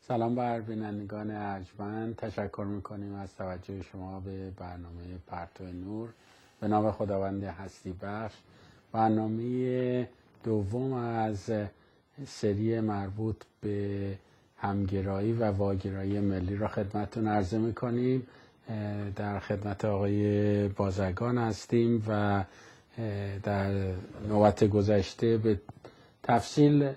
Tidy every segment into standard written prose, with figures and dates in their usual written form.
سلام بر بینندگان ارجمند. تشکر میکنیم از توجه شما به برنامه پرتو نور به نام خداوند هستی بخش. برنامه دوم از سری مربوط به همگرایی و واگرایی ملی را خدمتتون عرضه میکنیم. در خدمت آقای بازرگان هستیم و در نوبت گذشته به تفصیل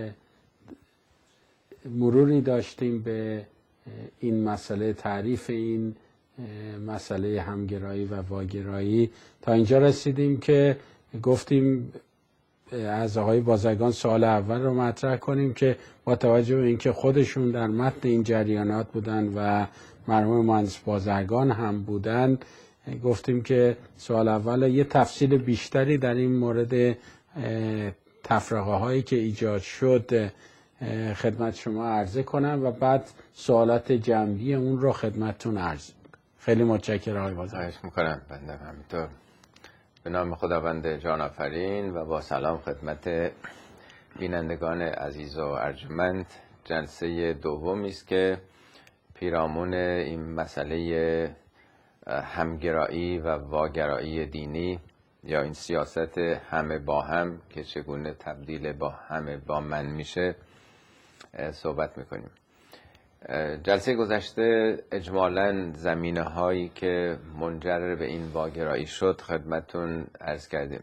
مروری داشتیم به این مسئله، تعریف این مسئله همگرایی و واگرایی. تا اینجا رسیدیم که گفتیم از آقای بازرگان سوال اول رو مطرح کنیم که با توجه به اینکه خودشون در متن این جریانات بودن و مرحوم مهندس بازرگان هم بودن، گفتیم که سوال اول یه تفصیل بیشتری در این مورد تفرقه هایی که ایجاد شد خدمت شما عرضه کنم و بعد سوالات جنبی اون رو خدمتتون عرض کنم. خیلی متشکرم آقای بازرگان. خواهش میکنم. بنده همینطور. به نام خداوند جان آفرین و با سلام خدمت بینندگان عزیز و ارجمند. جلسه دومی است که پیرامون این مسئله همگرایی و واگرایی دینی یا این سیاست همه با هم که چگونه تبدیل با همه با من میشه صحبت میکنیم. جلسه گذشته اجمالاً زمینه هایی که منجر به این واگرایی شد خدمتون عرض کردیم.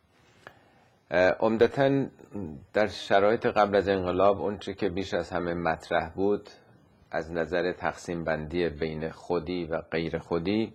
عمدتاً در شرایط قبل از انقلاب اونچه که بیش از همه مطرح بود از نظر تقسیم بندی بین خودی و غیر خودی،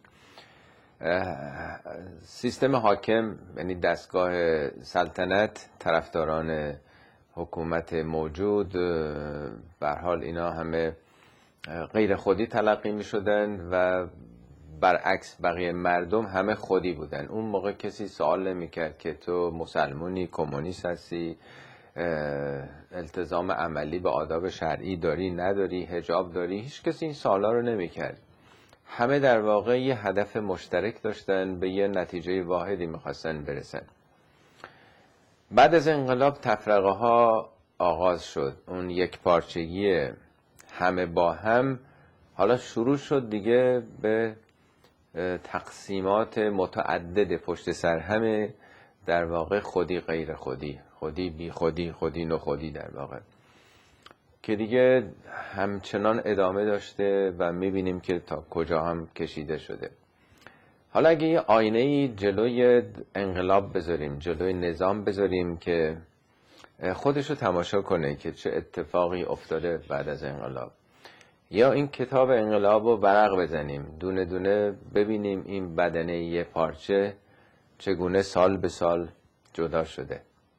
سیستم حاکم یعنی دستگاه سلطنت، طرفداران حکومت موجود، به هر حال اینا همه غیر خودی تلقی می شدن و برعکس بقیه مردم همه خودی بودن. اون موقع کسی سوال نمی کرد که تو مسلمونی، کمونیست هستی، التزام عملی به آداب شرعی داری نداری، حجاب داری، هیچ کسی این سوالا رو نمی کرد. همه در واقع یه هدف مشترک داشتن، به یه نتیجه واحدی میخواستن برسن. بعد از انقلاب تفرقه ها آغاز شد. اون یک پارچگی همه با هم حالا شروع شد دیگه به تقسیمات متعدد پشت سر همه، در واقع خودی غیر خودی، خودی بی خودی، خودی نو خودی، در واقع که دیگه همچنان ادامه داشته و میبینیم که تا کجا هم کشیده شده. حالا اگه یه آینه‌ای جلوی انقلاب بذاریم، جلوی نظام بذاریم که خودشو تماشا کنه که چه اتفاقی افتاده بعد از انقلاب، یا این کتاب انقلاب رو ورق بزنیم دونه دونه ببینیم این بدنه یه پارچه چگونه سال به سال جدا شده.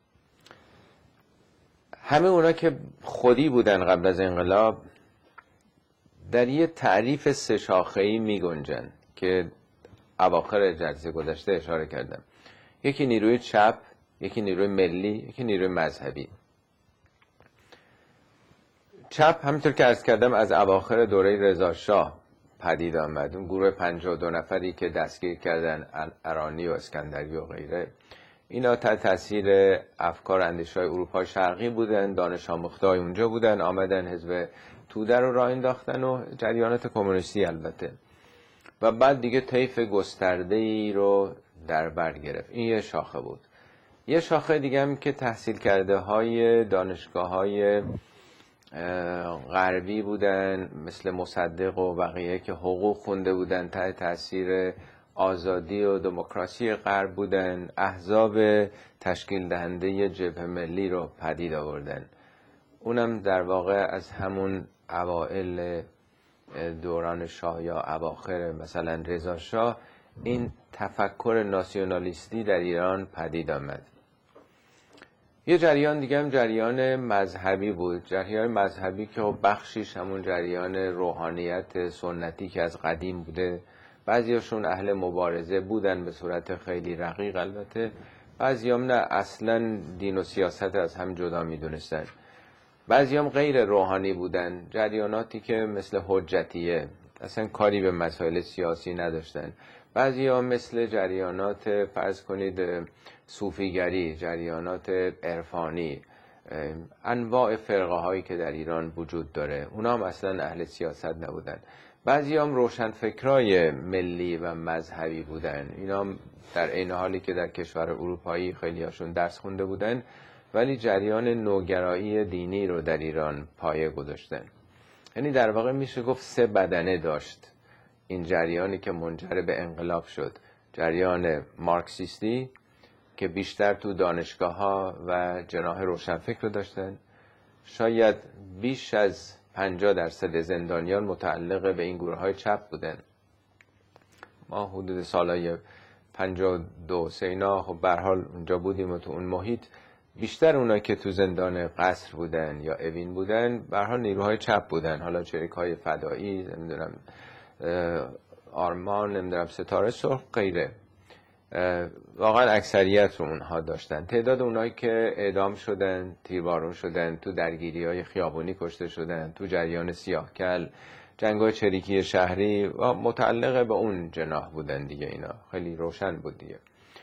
همه اونا که خودی بودن قبل از انقلاب در یه تعریف سه شاخه‌ای می گنجن که اواخر جلسه گذشته اشاره کردم. یکی نیروی چپ، یکی نیروی ملی، یکی نیروی مذهبی. چپ همونطور که عرض کردم از اواخر دوره رضا شاه پدید آمد. اون گروه 52 نفری که دستگیر کردن ارانی و اسکندری و غیره، اینا تحت تاثیر افکار اندیشه‌های اروپا شرقی بودن، دانش آموخته‌های اونجا بودن، آمدن حزب توده رو راه انداختن و جریانات کمونیستی البته، و بعد دیگه طیف گسترده‌ای رو در بر گرفت. این یه شاخه بود. یه شاخه دیگه هم که تحصیل کرده های دانشگاه‌های غربی بودن، مثل مصدق و بقیه که حقوق خونده بودن، تحت تاثیر آزادی و دموکراسی غرب بودن، احزاب تشکیل دهنده جبهه ملی رو پدید آوردن. اونم در واقع از همون اوائل دوران شاه یا اواخر مثلا رضا شاه این تفکر ناسیونالیستی در ایران پدید آمد. یه جریان دیگه هم جریان مذهبی بود. جریان مذهبی که بخشیش همون جریان روحانیت سنتی که از قدیم بوده. بعضیاشون اهل مبارزه بودن به صورت خیلی رقیق، البته بعضی هم نه، اصلا دین و سیاست از هم جدا می دونستن. بعضی هم غیر روحانی بودن، جریاناتی که مثل حجتیه اصلا کاری به مسائل سیاسی نداشتن. بعضی هم مثل جریانات فرض کنید صوفیگری، جریانات عرفانی، انواع فرقه هایی که در ایران وجود داره، اونا هم اصلا اهل سیاست نبودن. بعضی هم روشنفکرای ملی و مذهبی بودن، اینا هم در عین حالی که در کشور اروپایی خیلی هاشون درس خونده بودن، ولی جریان نوگرایی دینی رو در ایران پایه گذاشتن. یعنی در واقع میشه گفت 3 بدنه داشت این جریانی که منجر به انقلاب شد. جریان مارکسیستی که بیشتر تو دانشگاه‌ها و جناح روشنفکر رو داشتن، شاید بیش از 50% زندانیان متعلق به این گروه‌های چپ بودن. ما حدود سالهای 52 سینا خب به هر حال اونجا بودیم و تو اون محیط بیشتر اونایی که تو زندان قصر بودن یا اوین بودن به هر حال نیروهای چپ بودن، حالا چریک‌های فدایی، نمیدونم آرمان، نمیدونم ستاره سرخ، غیره. واقعا اکثریت رو اونها داشتن. تعداد اونایی که اعدام شدن، تیربارون شدن، تو درگیری‌های خیابونی کشته شدن، تو جریان سیاه‌کل، جنگ‌های چریکی شهری و متعلق به اون جناح بودن دیگه. اینا خیلی روشن بود دیگه.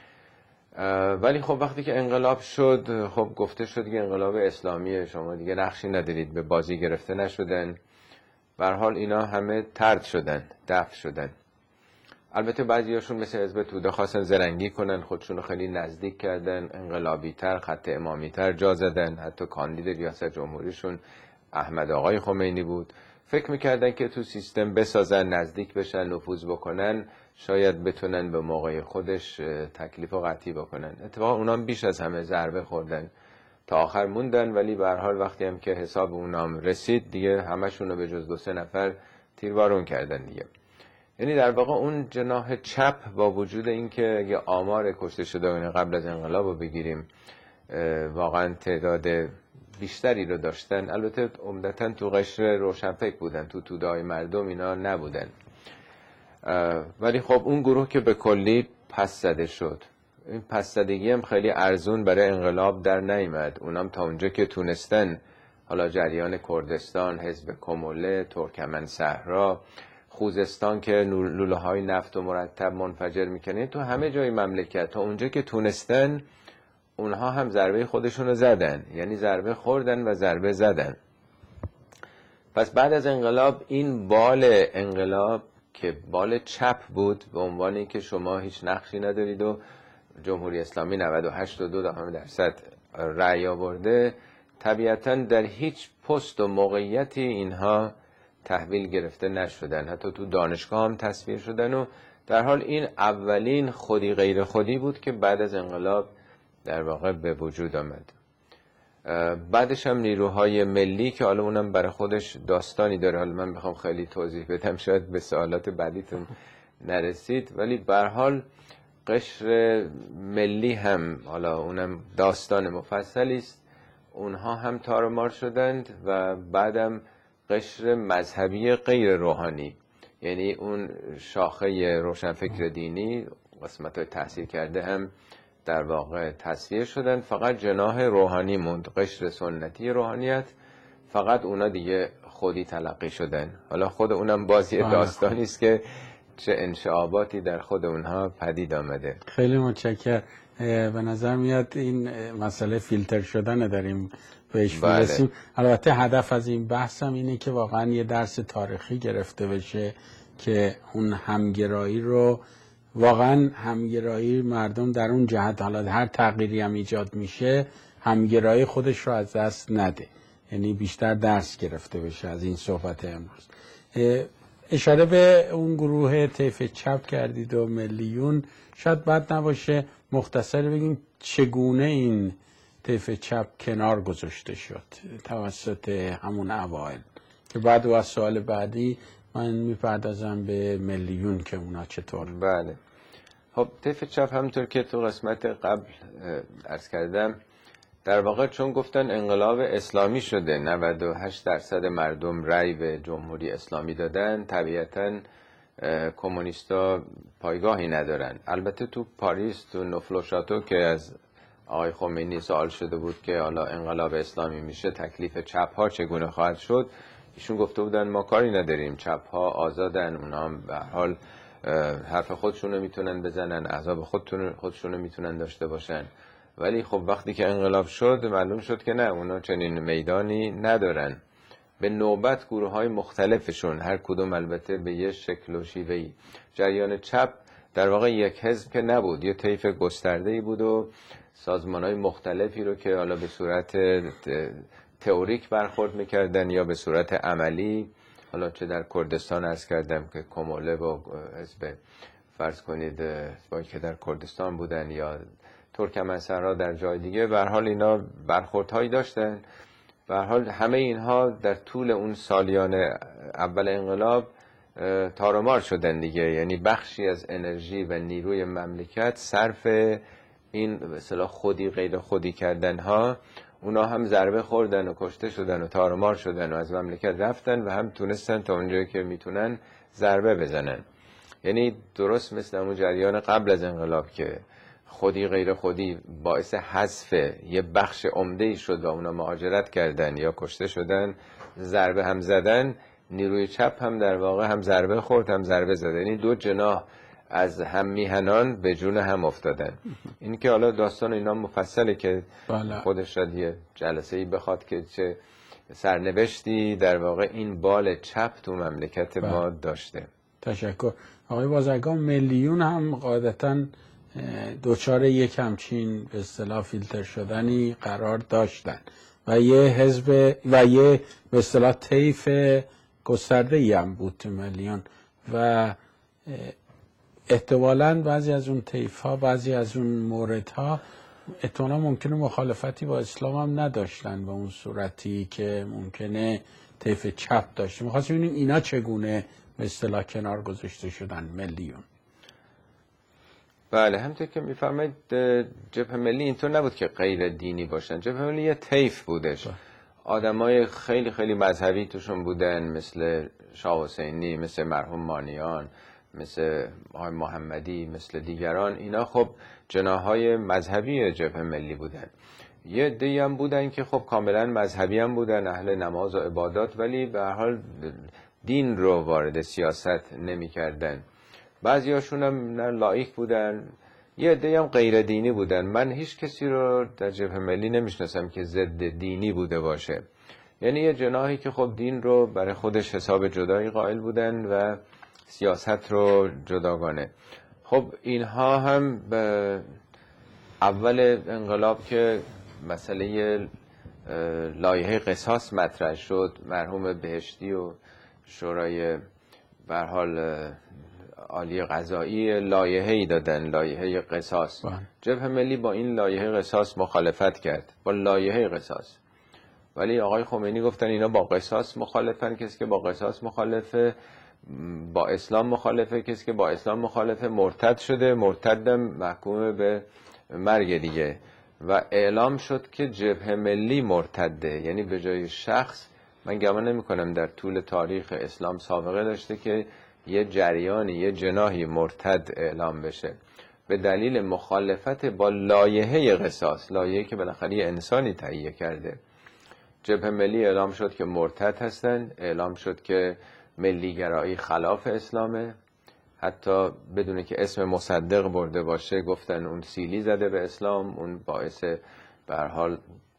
ولی خب وقتی که انقلاب شد، خب گفته شد که انقلاب اسلامی، شما دیگه نقشی ندارید، به بازی گرفته نشدن. به هر حال اینا همه طرد شدن، دفع شدن. البته بعضیاشون مثل حزب توده خواستن زرنگی کنن، خودشون رو خیلی نزدیک کردن، انقلابی تر، خط امامی تر جا زدن. حتی کاندید ریاست جمهوریشون احمد آقای خمینی بود. فکر میکردن که تو سیستم بسازن، نزدیک بشن، نفوذ بکنن، شاید بتونن به موقع خودش تکلیف و قطعی بکنن. اتفاقا اونام بیش از همه ضربه خوردن، تا آخر موندن. ولی به هر حال وقتی هم که حساب اونام رسید دیگه همشون رو به جز 2-3 نفر تیربارون کردن دیگه. یعنی در واقع اون جناح چپ با وجود اینکه اگه آمار کشته شدگان قبل از انقلاب رو بگیریم واقعا تعداد بیشتری رو داشتن، البته عمدتاً تو قشر روشنفکر بودن، تو توده‌های مردم اینا نبودن. ولی خب اون گروه که به کلی پس زده شد، این پس زدگی هم خیلی ارزون برای انقلاب در نیامد. اونام تا اونجا که تونستن، حالا جریان کردستان، حزب کموله، ترکمن صحرا، خوزستان که لوله های نفت و مرتب منفجر میکنه، تو همه جای مملکت تا اونجا که تونستن اونها هم ضربه خودشون رو زدن. یعنی ضربه خوردن و ضربه زدن. پس بعد از انقلاب این بال انقلاب که بال چپ بود، به عنوان اینکه شما هیچ نقشی ندارید و جمهوری اسلامی 98.2% رأی آورده، طبیعتاً در هیچ پست و موقعیتی اینها تحویل گرفته نشدن. حتی تو دانشگاه هم تصفیه شدن و در حال این اولین خودی غیر خودی بود که بعد از انقلاب در واقع به وجود آمد. بعدش هم نیروهای ملی که حالا اونم برای خودش داستانی داره، حالا من میخوام خیلی توضیح بدم شاید به سوالات بعدیتون نرسید، ولی به هر حال قشر ملی هم حالا اونم داستان مفصلی است. اونها هم تار و مار شدند و بعدم قشر مذهبی غیر روحانی، یعنی اون شاخه روشنفکر دینی، قسمت تحصیل کرده هم در واقع تصفیه شدن. فقط جناح روحانی موند، قشر سنتی روحانیت، فقط اونا دیگه خودی تلقی شدن. حالا خود اونم بازی داستانی است که چه انشعاباتی در خود اونها پدید آمده. خیلی متشکرم. به نظر میاد این مسئله فیلتر شدن داریم بهش میرسیم. البته هدف از این بحثم اینه که واقعا یه درس تاریخی گرفته بشه که اون همگرایی رو، واقعا همگرایی مردم در اون جهت، حالا هر تغییری هم ایجاد میشه، همگرایی خودش رو از دست نده. یعنی بیشتر درس گرفته بشه از این صحبت امروز. اشاره به اون گروه طیف چپ کردید و ملیون، شاید بد نباشه مختصر بگیم چگونه این طیف چپ کنار گذاشته شد توسط همون اوائل، که بعد از سوال بعدی من میپردازم به ملیون که اونا چطور. بله. خب طیف چپ همونطور که تو قسمت قبل عرض کردم، در واقع چون گفتن انقلاب اسلامی شده، 98% مردم رأی به جمهوری اسلامی دادن، طبیعتاً کمونیستا پایگاهی ندارن. البته تو پاریس، تو نفل شاتو که از آقای خمینی سوال شده بود که حالا انقلاب اسلامی میشه تکلیف چپ ها چگونه خواهد شد، ایشون گفته بودن ما کاری نداریم، چپ ها آزادن، اونا هم به هر حال حرف خودشونو میتونن بزنن، احزاب خودشونو میتونن داشته باشن. ولی خب وقتی که انقلاب شد معلوم شد که نه، اونا چنین میدانی ندارن. به نوبت گروه‌های مختلفشون، هر کدوم البته به یه شکل و شیوهی. جریان چپ در واقع یک حزب که نبود، یه طیف گسترده‌ای بود و سازمان‌های مختلفی رو که حالا به صورت تئوریک برخورد می‌کردن یا به صورت عملی، حالا چه در کردستان عرض کردم که کموله و حزب فرض کنید با که در کردستان بودن یا ترکمنصحرا در جای دیگه، به هر حال اینا برخوردهایی داشتن. به هر حال همه اینها در طول اون سالیان اول انقلاب تار و مار شدن دیگه، یعنی بخشی از انرژی و نیروی مملکت صرف این به اصطلاح خودی غیر خودی کردن ها، اونا هم ضربه خوردن و کشته شدن و تار و مار شدن و از مملکت رفتن و هم تونستن تا اونجایی که میتونن ضربه بزنن. یعنی درست مثل اون جریان قبل از انقلاب که خودی غیر خودی باعث حذف یه بخش عمده‌ای شد و اونا مهاجرت کردن یا کشته شدن، ضربه هم زدن، نیروی چپ هم در واقع هم ضربه خورد هم ضربه زدن. یعنی دو جناح از هم میهنان به جون هم افتادن. این که حالا داستان اینا مفصله که خودش شاید یه جلسه‌ای بخواد که چه سرنوشتی در واقع این بال چپ تو مملکت ما داشته. تشکر. آقای بازرگان، ملیون هم قاعدتاً دوچار یک همچین به اصطلاح فیلتر شدنی قرار داشتن و یه حزب و یه به اصطلاح طیف گسترده‌ای هم بود تو ملیون و احتمالاً بعضی از اون طیف‌ها، بعضی از اون موردها احتمالاً ممکنه مخالفتی با اسلام هم نداشتن به اون صورتی که ممکنه طیف چپ داشته. می‌خواستم ببینیم اینا چگونه به اصطلاح کنار گذاشته شدن ملیون. بله، همونطور که میفرمایید جبهه ملی اینطور نبود که غیر دینی باشن. جبهه ملی یه طیف بودش، آدمای خیلی خیلی مذهبی توشون بودن، مثل شاه حسینی، مثل مرحوم مانیان، مثل آقای محمدی، مثل دیگران. اینا خب جناحهای مذهبی جبهه ملی بودن. یه عده‌ای هم بودن که خب کاملا مذهبی هم بودن، اهل نماز و عبادات، ولی به هر حال دین رو وارد سیاست نمی‌کردن. بعضیاشون هم لایق بودن، یه عده‌ای هم غیر دینی بودن. من هیچ کسی رو در جبهه ملی نمیشناسم که ضد دینی بوده باشه. یعنی یه جناحی که خب دین رو برای خودش حساب جدایی قائل بودن و سیاست رو جداگانه. خب اینها هم به اول انقلاب که مسئله لایحه قصاص مطرح شد، مرحوم بهشتی و شورای به هر حال عالی قضایی لایحه‌ای دادن، لایحه قصاص. جبهه ملی با این لایحه قصاص مخالفت کرد، با لایحه قصاص. ولی آقای خمینی گفتن اینا با قصاص مخالفن، کسی که با قصاص مخالفه با اسلام مخالفه، کسی که با اسلام مخالفه مرتد شده، مرتدم محکوم به مرگ دیگه. و اعلام شد که جبهه ملی مرتده، یعنی به جای شخص، من گمان نمی کنم در طول تاریخ اسلام سابقه داشته که یه جریانی، یه جناحی مرتد اعلام بشه به دلیل مخالفت با لایحه قصاص، لایحه‌ای که بالاخره یه انسانی تهیه کرده. جبهه ملی اعلام شد که مرتد هستن، اعلام شد که ملیگرایی خلاف اسلامه، حتی بدون که اسم مصدق برده باشه گفتن اون سیلی زده به اسلام، اون باعث به هر حال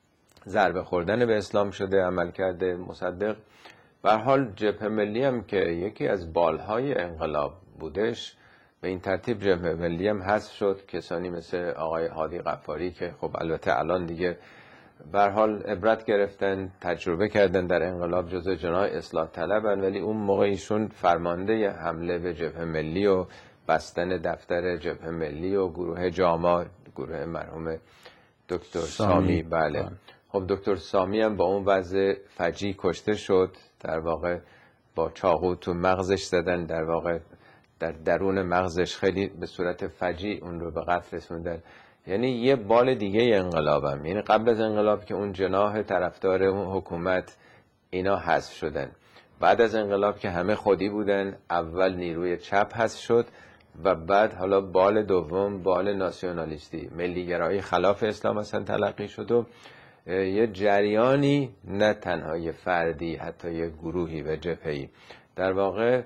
ضربه خوردن به اسلام شده عمل کرده مصدق. به هر حال جبهه ملی هم که یکی از بالهای انقلاب بودش، به این ترتیب جبهه ملی هم حذف شد. کسانی مثل آقای هادی غفاری که خب البته الان دیگه به هر حال عبرت گرفتن، تجربه کردن در انقلاب، جزء جناح اصلاح طلبن، ولی اون موقع ایشون فرمانده حمله به جبهه ملی و بستن دفتر جبهه ملی و گروه جاما، گروه مرحوم دکتر سامی. بله، خب دکتر سامی هم با اون وضع فجیع کشته شد، در واقع با چاقو تو مغزش زدن، در واقع در درون مغزش خیلی به صورت فجیع اون رو به قتل رسوندن. یعنی یه بال دیگه انقلابم، یعنی قبل از انقلاب که اون جناح طرفدار اون حکومت اینا حذف شدن، بعد از انقلاب که همه خودی بودن، اول نیروی چپ حذف شد و بعد حالا بال دوم، بال ناسیونالیستی، ملیگرایی خلاف اسلام اصلا تلقی شد و یه جریانی، نه تنها یه فردی، حتی یه گروهی و جبهه‌ای در واقع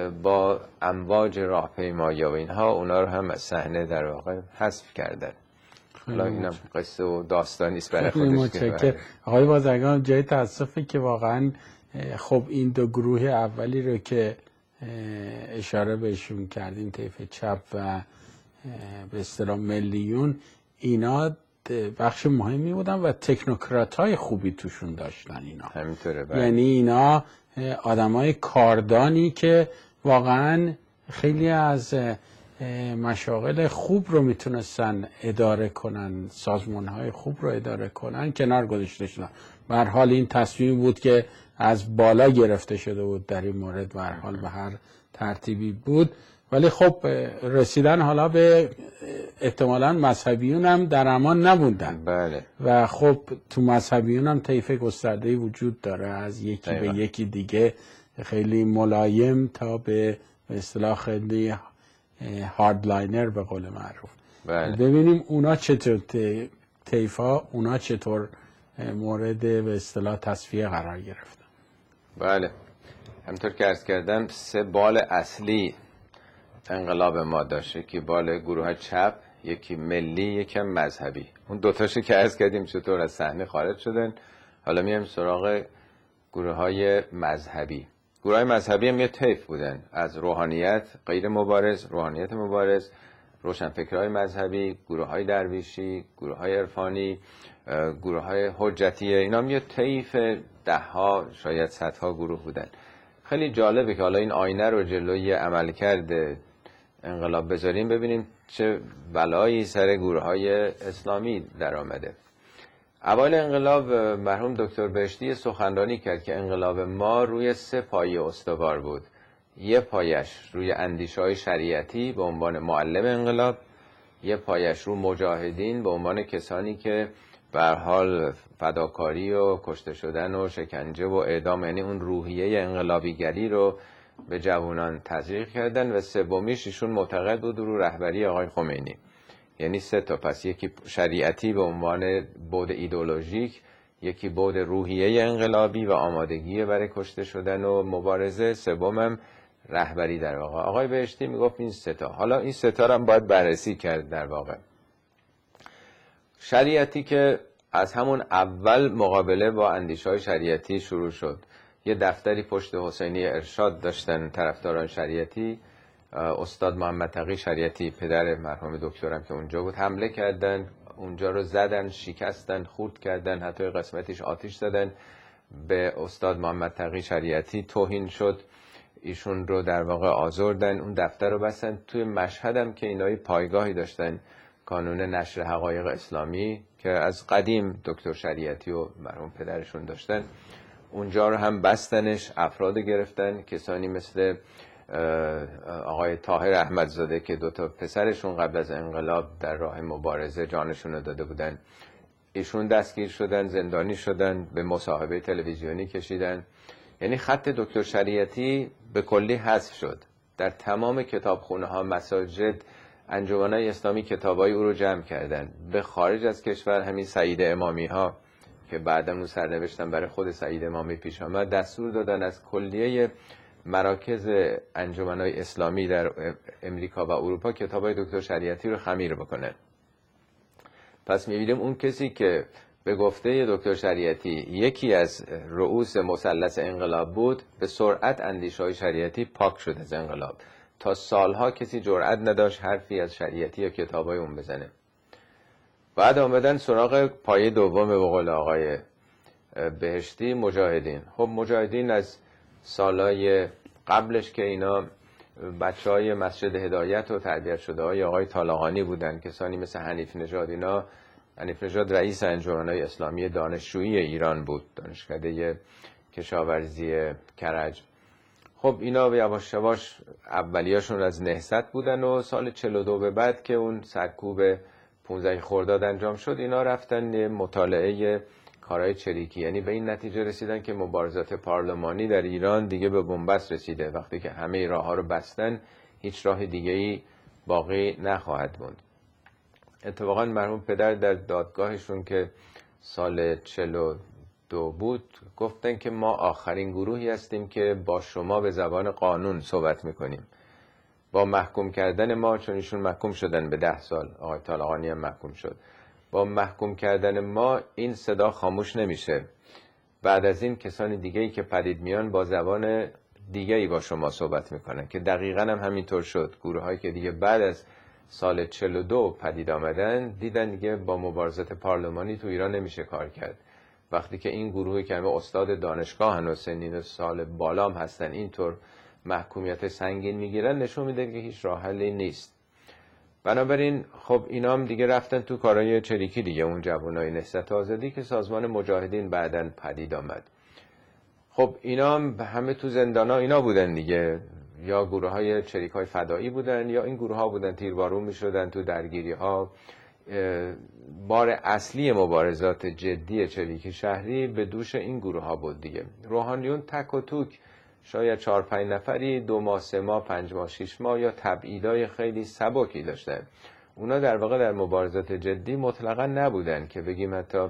با امواج راهپیمایی و اینها اونا رو هم از صحنه در واقع حذف کردن. حالا اینم قصه و داستانی است برای خیلی خودش. متشکرم آقای بازرگان. جای تاسفه که واقعا خب این دو گروه اولی رو که اشاره بهشون کردیم، طیف چپ و به اصطلاح ملیون، اینا بخش مهمی بودن و تکنوکرات های خوبی توشون داشتن اینا. همینطوره. یعنی اینا آدمای کاردانی که واقعا خیلی از مشاغل خوب رو میتونستن اداره کنن، سازمان های خوب رو اداره کنن، کنار گذاشته شدن. به هر حال این تصمیمی بود که از بالا گرفته شده بود در این مورد، به هر حال به هر ترتیبی بود. ولی خب رسیدن حالا به احتمالاً مذهبیون هم در امان نبودن. بله. و خب تو مذهبیون هم طیف گسترده‌ای وجود داره، از یکی به یکی دیگه، خیلی ملایم تا به اصطلاح خیلی هاردلاینر به قول معروف. بله. ببینیم اونا چطور طیفا اونا چطور مورد به اصطلاح تصفیه قرار گرفتن. بله، همطور که عرض کردم 3 بال اصلی انقلاب ما داشت، یکی بال گروه چپ، یکی ملی، یکی مذهبی. اون دوتاشو که عرض کردیم چطور از صحنه خارج شدن. حالا میایم سراغ گروه های مذهبی. گروه های مذهبی هم یه طیف بودن، از روحانیت غیر مبارز، روحانیت مبارز، روشنفکرهای مذهبی، گروه های درویشی، گروه های عرفانی، گروه های حجتیه. اینا هم یه طیف 10 ها شاید 100 ها گروه بودن. خیلی جالبه که حالا این آینه رو جلوی عملکرد انقلاب بذاریم، ببینیم چه بلایی سر گروه های اسلامی در آمده. اول انقلاب مرحوم دکتر بهشتی سخنرانی کرد که انقلاب ما روی 3 پایه استوار بود. یه پایش روی اندیشه‌های شریعتی به عنوان معلم انقلاب، یه پایش رو مجاهدین به عنوان کسانی که به هر حال فداکاری و کشته شدن و شکنجه و اعدام، یعنی اون روحیه انقلابیگری رو به جوانان تزریق کردن، و سومیش ایشون معتقد بود رو رهبری آقای خمینی. یعنی 3 تا. پس یکی شریعتی به عنوان بعد ایدئولوژیک، یکی بعد روحیه انقلابی و آمادگی برای کشته شدن و مبارزه، سومم رهبری در واقع. آقای بهشتی میگفت این 3 تا. حالا این 3 تا هم باید بررسی کرد. در واقع شریعتی که از همون اول مقابله با اندیشه‌های شریعتی شروع شد. یه دفتری پشت حسینی ارشاد داشتن طرفداران شریعتی. استاد محمد تقی شریعتی پدر مرحوم دکترم که اونجا بود، حمله کردن، اونجا رو زدن، شکستن، خورد کردن، حتی قسمتش آتش زدن. به استاد محمد تقی شریعتی توهین شد، ایشون رو در واقع آزردن، اون دفتر رو بستن. توی مشهد هم که اینایی پایگاهی داشتن، کانون نشر حقایق اسلامی که از قدیم دکتر شریعتی و مرحوم پدرشون داشتن، اونجا رو هم بستنش، افراد گرفتن، کسانی مثل آقای طاهر احمدزاده که 2 تا پسرشون قبل از انقلاب در راه مبارزه جانشون رو داده بودن، ایشون دستگیر شدن، زندانی شدن، به مصاحبه تلویزیونی کشیدن. یعنی خط دکتر شریعتی به کلی حذف شد. در تمام کتابخونه ها، مساجد، انجمن‌های اسلامی کتابای او رو جمع کردن. به خارج از کشور همین سعید امامی ها که بعداً اون سرنوشتن برای خود سعید امامی پیش آمد، دستور دادن از کلیه مراکز انجمن‌های اسلامی در امریکا و اروپا کتابای دکتر شریعتی رو خمیر بکنن. پس می‌بینیم اون کسی که به گفته دکتر شریعتی یکی از رؤوس مثلث انقلاب بود، به سرعت اندیشه‌های شریعتی پاک شد از انقلاب. تا سالها کسی جرئت نداشت حرفی از شریعتی یا کتابای اون بزنه. بعد آمدن سراغ پایه دوم به قول آقای بهشتی، مجاهدین. خب مجاهدین از سالهای قبلش که اینا بچهای مسجد هدایت و تربیت شده های آقای طالقانی بودن، کسانی مثل حنیف نژاد. اینا حنیف نژاد رئیس انجمن‌های اسلامی دانشجویی ایران بود، دانشکده کشاورزی کرج. خب اینا یواش یواش اولیاشون از نهضت بودن و سال 42 به بعد که اون سرکوب 15 خرداد انجام شد، اینا رفتن مطالعه کارهای چریکی. یعنی به این نتیجه رسیدن که مبارزات پارلمانی در ایران دیگه به بنبست رسیده. وقتی که همه راه‌ها رو بستن، هیچ راه دیگه‌ای باقی نخواهد موند. اتفاقا مرحوم پدر در دادگاهشون که سال 42 بود گفتن که ما آخرین گروهی هستیم که با شما به زبان قانون صحبت میکنیم. با محکوم کردن ما، چون ایشون محکوم شدن به 10 سال، آقای طالقانی هم محکوم شد، با محکوم کردن ما این صدا خاموش نمیشه. بعد از این کسانی دیگه‌ای که پدید میان با زبان دیگه‌ای با شما صحبت میکنن که دقیقاً هم همینطور شد. گروه‌هایی که دیگه بعد از سال 42 پدید آمدن دیدن دیگه با مبارزات پارلمانی تو ایران نمیشه کار کرد. وقتی که این گروهی که همه استاد دانشگاه و سنین سال بالام هستن اینطور محکومیت سنگین میگیرن، نشون میده که هیچ راه حلی نیست. بنابراین خب اینا هم دیگه رفتن تو کارهای چریکی دیگه، اون جوانای نهضت آزادی که سازمان مجاهدین بعداً پدید آمد. خب اینا هم همه تو زندانا اینا بودن دیگه، یا گروه های چریک های فدایی بودن یا این گروه ها بودن تیربارون می شدن تو درگیری ها. بار اصلی مبارزات جدی چریکی شهری به دوش این گروه ها بود دیگه. روحانیون تک و توک شاید 4-5 نفری 2 ماه 3 ماه 5 ماه 6 ماه یا تبعیدای خیلی سبکی داشتن. اونا در واقع در مبارزات جدی مطلقا نبودن که بگیم حتی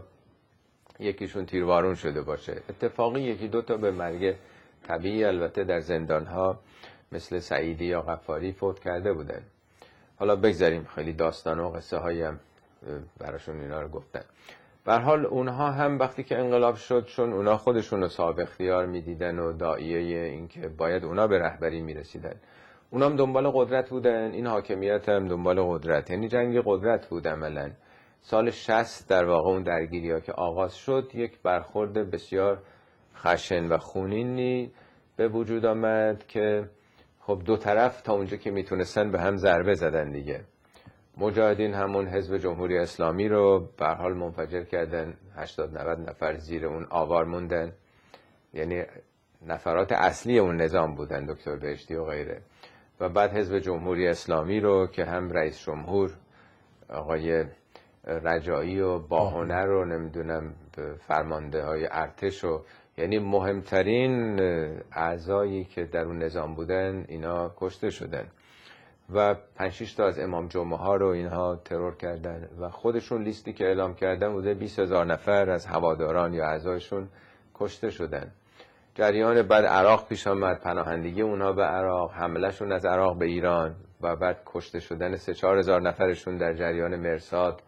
یکیشون تیربارون شده باشه. اتفاقی 1-2 تا به مرگ طبیعی البته در زندانها مثل سعیدی یا غفاری فوت کرده بودن. حالا بگذاریم، خیلی داستان و قصه هایی هم براشون اینا رو گفتن. به هر حال اونها هم وقتی که انقلاب شد، چون اونا خودشون رو صاحب اختیار میدیدن و داعیه این که باید اونا به رهبری میرسیدن، اونا هم دنبال قدرت بودن، این حاکمیت هم دنبال قدرت، یعنی جنگ قدرت بود عملاً. سال 60 در واقع اون درگیری ها که آغاز شد یک برخورد بسیار خشن و خونینی به وجود آمد که خب دو طرف تا اونجا که میتونستن به هم ضربه زدن دیگه. مجاهدین همون حزب جمهوری اسلامی رو به هر حال منفجر کردن، 80-90 نفر زیر اون آوار موندن، یعنی نفرات اصلی اون نظام بودن، دکتر بهشتی و غیره. و بعد حزب جمهوری اسلامی رو که هم رئیس جمهور آقای رجایی و باهنر رو نمیدونم فرمانده های ارتش و یعنی مهمترین اعضایی که در اون نظام بودن اینا کشته شدن و 5-6 تا از امام جمعه ها رو اینها ترور کردن و خودشون لیستی که اعلام کردن بوده 20,000 نفر از هواداران یا اعضایشون کشته شدن. جریان بعد عراق پیش آمد، پناهندگی اونها به عراق، حملهشون از عراق به ایران و بعد کشته شدن 3-4 هزار نفرشون در جریان مرصاد.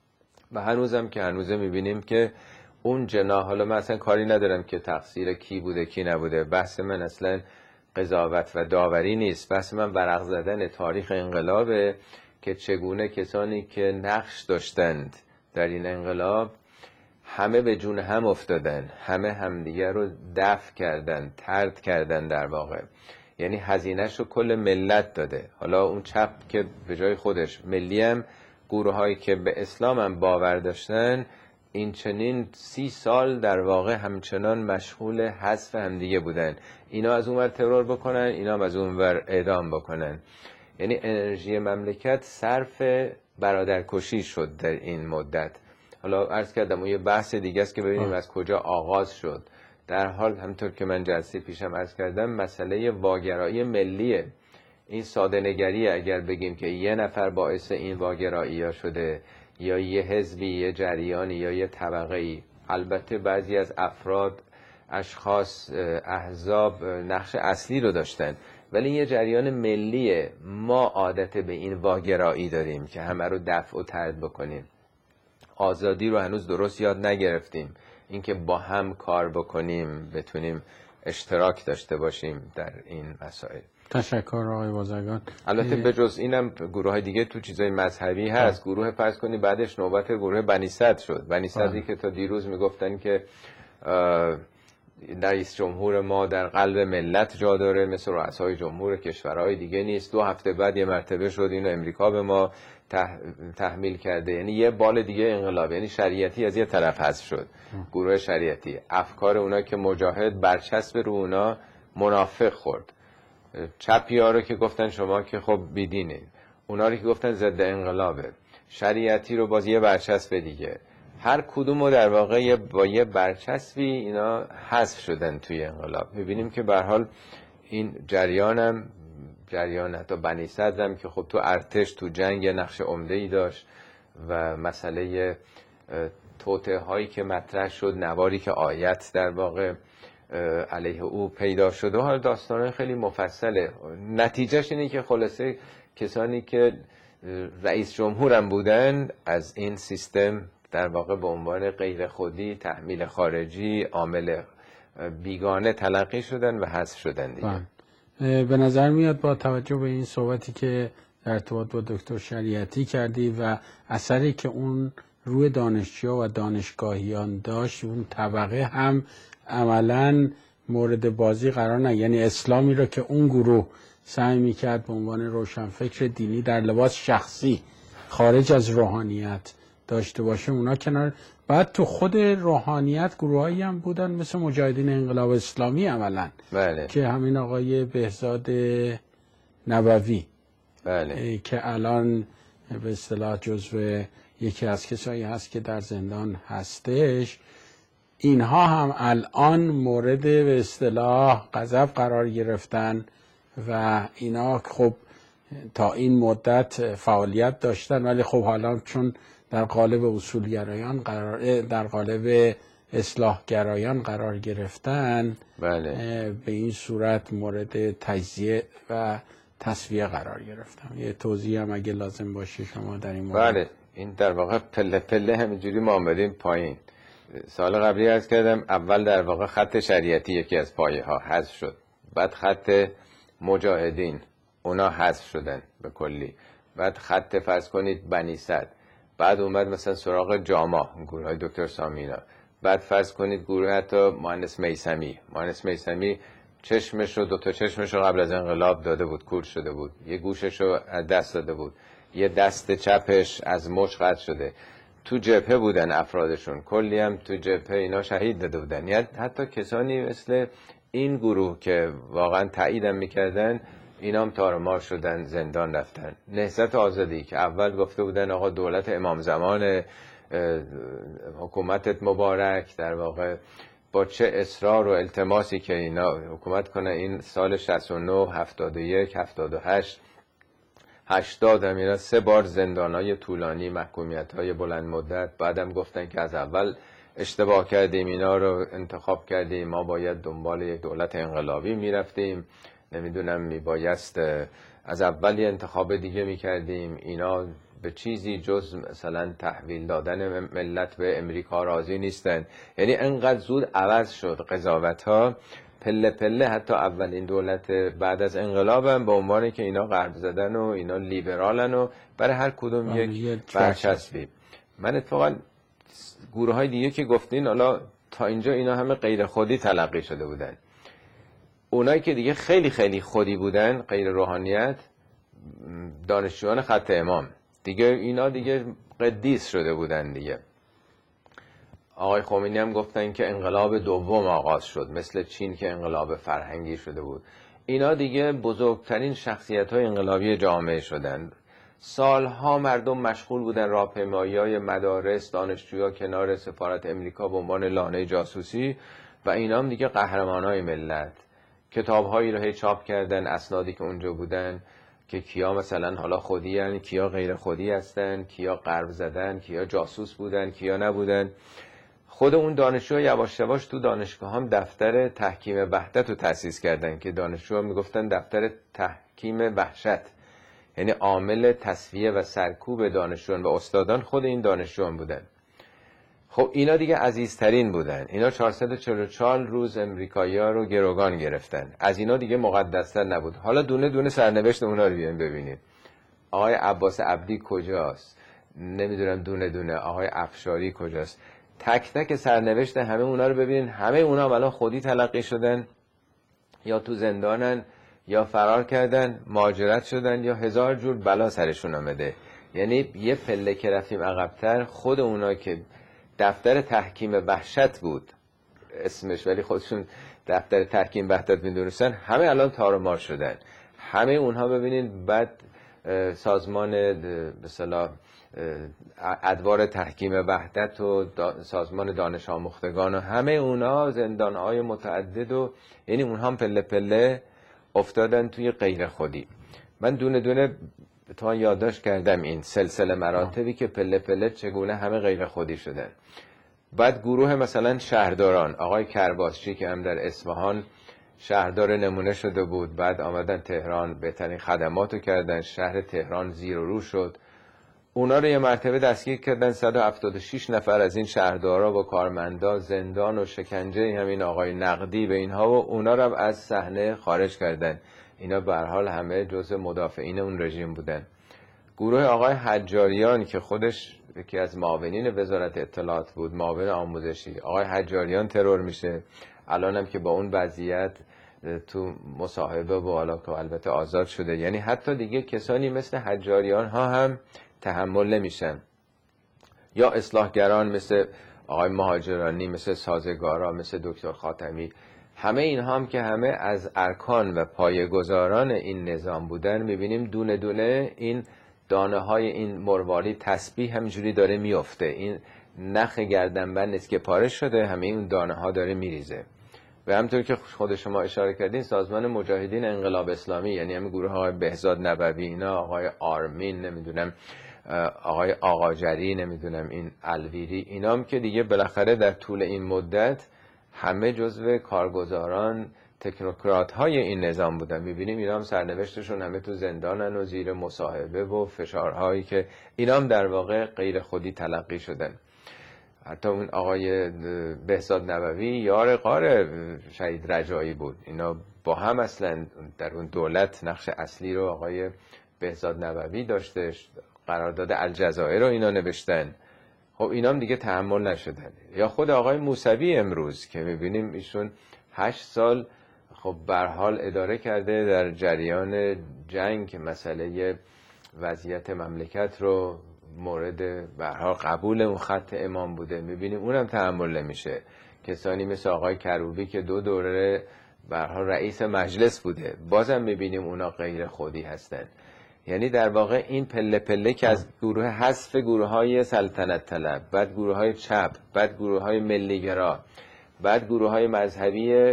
و هنوزم که هنوزه میبینیم که اون جناح، حالا من اصلا کاری ندارم که تقصیر کی بوده کی نبوده، بحث من اصلا قضاوت و داوری نیست، بحث من ورق زدن تاریخ انقلابه که چگونه کسانی که نقش داشتند در این انقلاب همه به جون هم افتادن، همه همدیگر رو دفع کردن، طرد کردن در واقع، یعنی هزینه‌شو کل ملت داده. حالا اون چپ که به جای خودش ملی هم گروه هایی که به اسلام هم باور داشتن این چنین 30 سال در واقع همچنان مشغول حذف همدیگه بودن، اینا از اونور ترور بکنن، اینا هم از اونور اعدام بکنن. یعنی انرژی مملکت صرف برادرکشی شد در این مدت. حالا عرض کردم اون یه بحث دیگه است که ببینیم از کجا آغاز شد. در حال همطور که من جلسه پیشم عرض کردم مسئله واگرایی ملیه. این ساده نگری اگر بگیم که یه نفر باعث این واگرایی ها شده یا یه حزبی، یه جریانی یا یه طبقه‌ای، البته بعضی از افراد، اشخاص، احزاب نقش اصلی رو داشتن، ولی یه جریان ملیه. ما عادت به این واگرایی داریم که همه رو دفع و طرد بکنیم. آزادی رو هنوز درست یاد نگرفتیم، اینکه با هم کار بکنیم، بتونیم اشتراک داشته باشیم در این مسائل. تشکر آقای بازرگان. البته به جز اینم گروه های دیگه تو چیزای مذهبی هست. گروه فرض کنی بعدش نوبت گروه بنی صدر شد. بنی صدری که تا دیروز میگفتن که رئیس جمهور ما در قلب ملت جا داره، مثل رؤسای جمهور کشورهای دیگه نیست. 2 هفته بعد یه مرتبه شد اینو امریکا به ما تحمیل کرده. یعنی یه بال دیگه انقلاب، یعنی شریعتی از یه طرف حذف شد. گروه شریعتی، افکار اونا که مجاهد برچسب رو اونا منافق خورد. چپی ها رو که گفتن شما که خب بیدینین، اونا رو که گفتن ضد انقلابه، شریعتی رو باز یه برچسب دیگه، هر کدوم رو در واقع با یه برچسبی اینا حذف شدن توی انقلاب. میبینیم که به هر حال این جریان حتی بنی صدرم که خب تو ارتش تو جنگ یه نقش عمده‌ای داشت و مسئله توطئه هایی که مطرح شد، نواری که آیت در واقع علیه او پیدا شده، حال داستانه خیلی مفصله. نتیجهش اینه که خلاصه کسانی که رئیس جمهورم بودن از این سیستم در واقع به عنوان غیر خودی، تحمیل خارجی، عامل بیگانه تلقی شدن و حذف شدن دیگه. به نظر میاد با توجه به این صحبتی که در ارتباط با دکتر شریعتی کردی و اثری که اون روی دانشجوها و دانشگاهیان داشت، اون طبقه هم عملاً مورد بازی قرار نه، یعنی اسلامی را که اون گروه سعی میکرد به عنوان روشنفکر دینی در لباس شخصی خارج از روحانیت داشته باشه، اونا کنار. بعد تو خود روحانیت گروهایی هم بودن مثل مجاهدین انقلاب اسلامی عملاً، بله. که همین آقای بهزاد نبوی، بله. که الان به اصطلاح جزو یکی از کسایی هست که در زندان هستش، اینها هم الان مورد به اصطلاح غضب قرار گرفتن و اینا خب تا این مدت فعالیت داشتن، ولی خب حالا چون در قالب اصولگرایان در قالب اصلاحگرایان قرار گرفتن، بله. به این صورت مورد تجزیه و تصفیه قرار گرفتن. یه توضیح هم اگه لازم باشه شما در این مورد. بله، این در واقع پله پله همینجوری ما آمدیم پایین. سال قبلی عرض کردم اول در واقع خط شریعتی یکی از پایه ها حذف شد، بعد خط مجاهدین اونا حذف شدن به کلی، بعد خط فرض کنید بنی صد، بعد اومد مثلا سراغ جاما گروه های دکتر سامینا، بعد فرض کنید گروه حتی مهندس میثمی چشمش رو، دوتا چشمش رو قبل از انقلاب داده بود، کور شده بود، یه گوشش رو از دست داده بود، یه دست چپش از مچ قطع شده. تو جبهه بودن افرادشون، کلی هم تو جبهه اینا شهید داده بودن. یعنی حتی کسانی مثل این گروه که واقعا تاییدم میکردن اینا هم تارمار شدن، زندان رفتن. نهضت آزادی که اول گفته بودن آقا دولت امام زمان، حکومتت مبارک، در واقع با چه اصرار و التماسی که اینا حکومت کنه، این سال 69 71 78 80 هم اینا 3 بار زندانای طولانی، محکومیت‌های بلند مدت. بعدم گفتن که از اول اشتباه کردیم، اینا رو انتخاب کردیم، ما باید دنبال یک دولت انقلابی میرفتیم، نمیدونم میبایست از اول یه انتخاب دیگه میکردیم، اینا به چیزی جز مثلا تحویل دادن ملت به امریکا راضی نیستن. یعنی انقدر زود عوض شد قضاوت‌ها پله پله. حتی اولین دولت بعد از انقلابم به عنوان که اینا غرب زدن و اینا لیبرالن و برای هر کدوم یک برچسبی. من اتفاقا گروه های دیگه که گفتین حالا تا اینجا اینا همه غیر خودی تلقی شده بودن. اونایی که دیگه خیلی خیلی خودی بودن، غیر روحانیت، دانشجویان خط امام دیگه، اینا دیگه قدیس شده بودن دیگه. آقای خمینی هم گفتن که انقلاب دوم آغاز شد، مثل چین که انقلاب فرهنگی شده بود. اینا دیگه بزرگترین شخصیت‌های انقلابی جامعه شدن. سالها مردم مشغول بودن راهپیمایی‌های مدارس، دانشجوها کنار سفارت امریکا به عنوان لانه جاسوسی، و اینا هم دیگه قهرمانای ملت. کتاب‌هایی رو چاپ کردن، اسنادی که اونجا بودن که کیا مثلا حالا خودی هن، کیا غیر خودی هستن، کیا غرب زدن، کیا جاسوس بودن، کیا نبودن. خود اون دانشجوها یواش یواش تو دانشگاه هم دفتر تحکیم وحدت رو تأسیس کردن که دانشجوها میگفتن دفتر تحکیم وحشت، یعنی عامل تصفیه و سرکوب دانشجویان و استادان خود این دانشجویان بودن. خب اینا دیگه عزیزترین بودن. اینا 444 روز امریکایی‌ها رو گروگان گرفتن. از اینا دیگه مقدس‌تر نبود. حالا دونه دونه سرنوشت اونا رو بیان ببینید. آقای عباس عبدی کجاست؟ نمیدونم دونه دونه. آقای افشاری کجاست؟ تک تک سرنوشت همه اونا رو ببینید. همه اونا الان خودی تلقی شدن، یا تو زندانن، یا فرار کردن، مهاجرت شدن، یا هزار جور بلا سرشون آمده. یعنی یه پله که رفتیم عقب‌تر، خود اونا که دفتر تحکیم وحشت بود اسمش، ولی خودشون دفتر تحکیم وحدت می‌دونستن، همه الان تار شدن. همه اونها ببینید بعد سازمان به اصطلاح ادوار تحکیم وحدت و سازمان دانش آموختگان و همه اونها زندان‌های متعدد، و یعنی اونها هم پله پله افتادن توی غیر خودی. من دونه دونه تا یادداشت کردم این سلسله مراتبی که پله پله چگونه همه غیر خودی شدن. بعد گروه مثلا شهرداران، آقای کرباسچی که هم در اصفهان شهردار نمونه شده بود، بعد آمدن تهران بهترین خدماتو کردن، شهر تهران زیر و رو شد. اونا رو یه مرتبه دستگیر کردن، 176 نفر از این شهردارا و کارمندا زندان و شکنجه همین آقای نقدی به اینها و اونا رو از صحنه خارج کردن. اینا به هر حال همه جزء مدافعین اون رژیم بودن. گروه آقای حجاریان که خودش یکی از معاونین وزارت اطلاعات بود، معاون آموزشی، آقای حجاریان ترور میشه. الان هم که با اون وضعیت تو مصاحبه و حالا که البته آزاد شده. یعنی حتی دیگه کسانی مثل حجاریان ها هم تحمل نمیشن. یا اصلاحگران مثل آقای مهاجرانی، مثل سازگارا، مثل دکتر خاتمی، همه اینها هم که همه از ارکان و پایه‌گذاران این نظام بودن. میبینیم دونه دونه این دانه های این مرواری تسبیح همینجوری داره میفته. این نخ گردنبند نیست که پاره شده، همه این دانه ها داره میریزه. و همونطور که خود شما اشاره کردین، سازمان مجاهدین انقلاب اسلامی، یعنی همین گروه های بهزاد نبوی، اینا آقای آرمین، نمیدونم آقای آقاجری، نمیدونم این الویری، اینا هم که دیگه بالاخره در طول این مدت همه جزو کارگزاران تکنوکرات های این نظام بودن. میبینیم اینا هم سرنوشتشون همه تو زندانن و زیر مصاحبه و فشارهایی که اینا هم در واقع غیر خودی تلقی شدن. حتی اون آقای بهزاد نبوی یار غار شهید رجایی بود. اینا با هم اصلا در اون دولت نقش اصلی رو آقای بهزاد نبوی داشتش. قرارداد الجزایر رو اینا نوشتن. خب اینا هم دیگه تحمل نشدن. یا خود آقای موسوی امروز که میبینیم ایشون 8 سال خب به هر حال اداره کرده در جریان جنگ، مسئله وضعیت مملکت رو مورد به هر حال قبول اون خط امام بوده. میبینیم اونم تحمل نمیشه. کسانی مثل آقای کروبی که 2 دوره به هر حال رئیس مجلس بوده، بازم میبینیم اونا غیر خودی هستن. یعنی در واقع این پله پله که از گروه حذف گروه‌های سلطنت طلب، بعد گروه‌های چپ، بعد گروه‌های ملی‌گرا، بعد گروه‌های مذهبی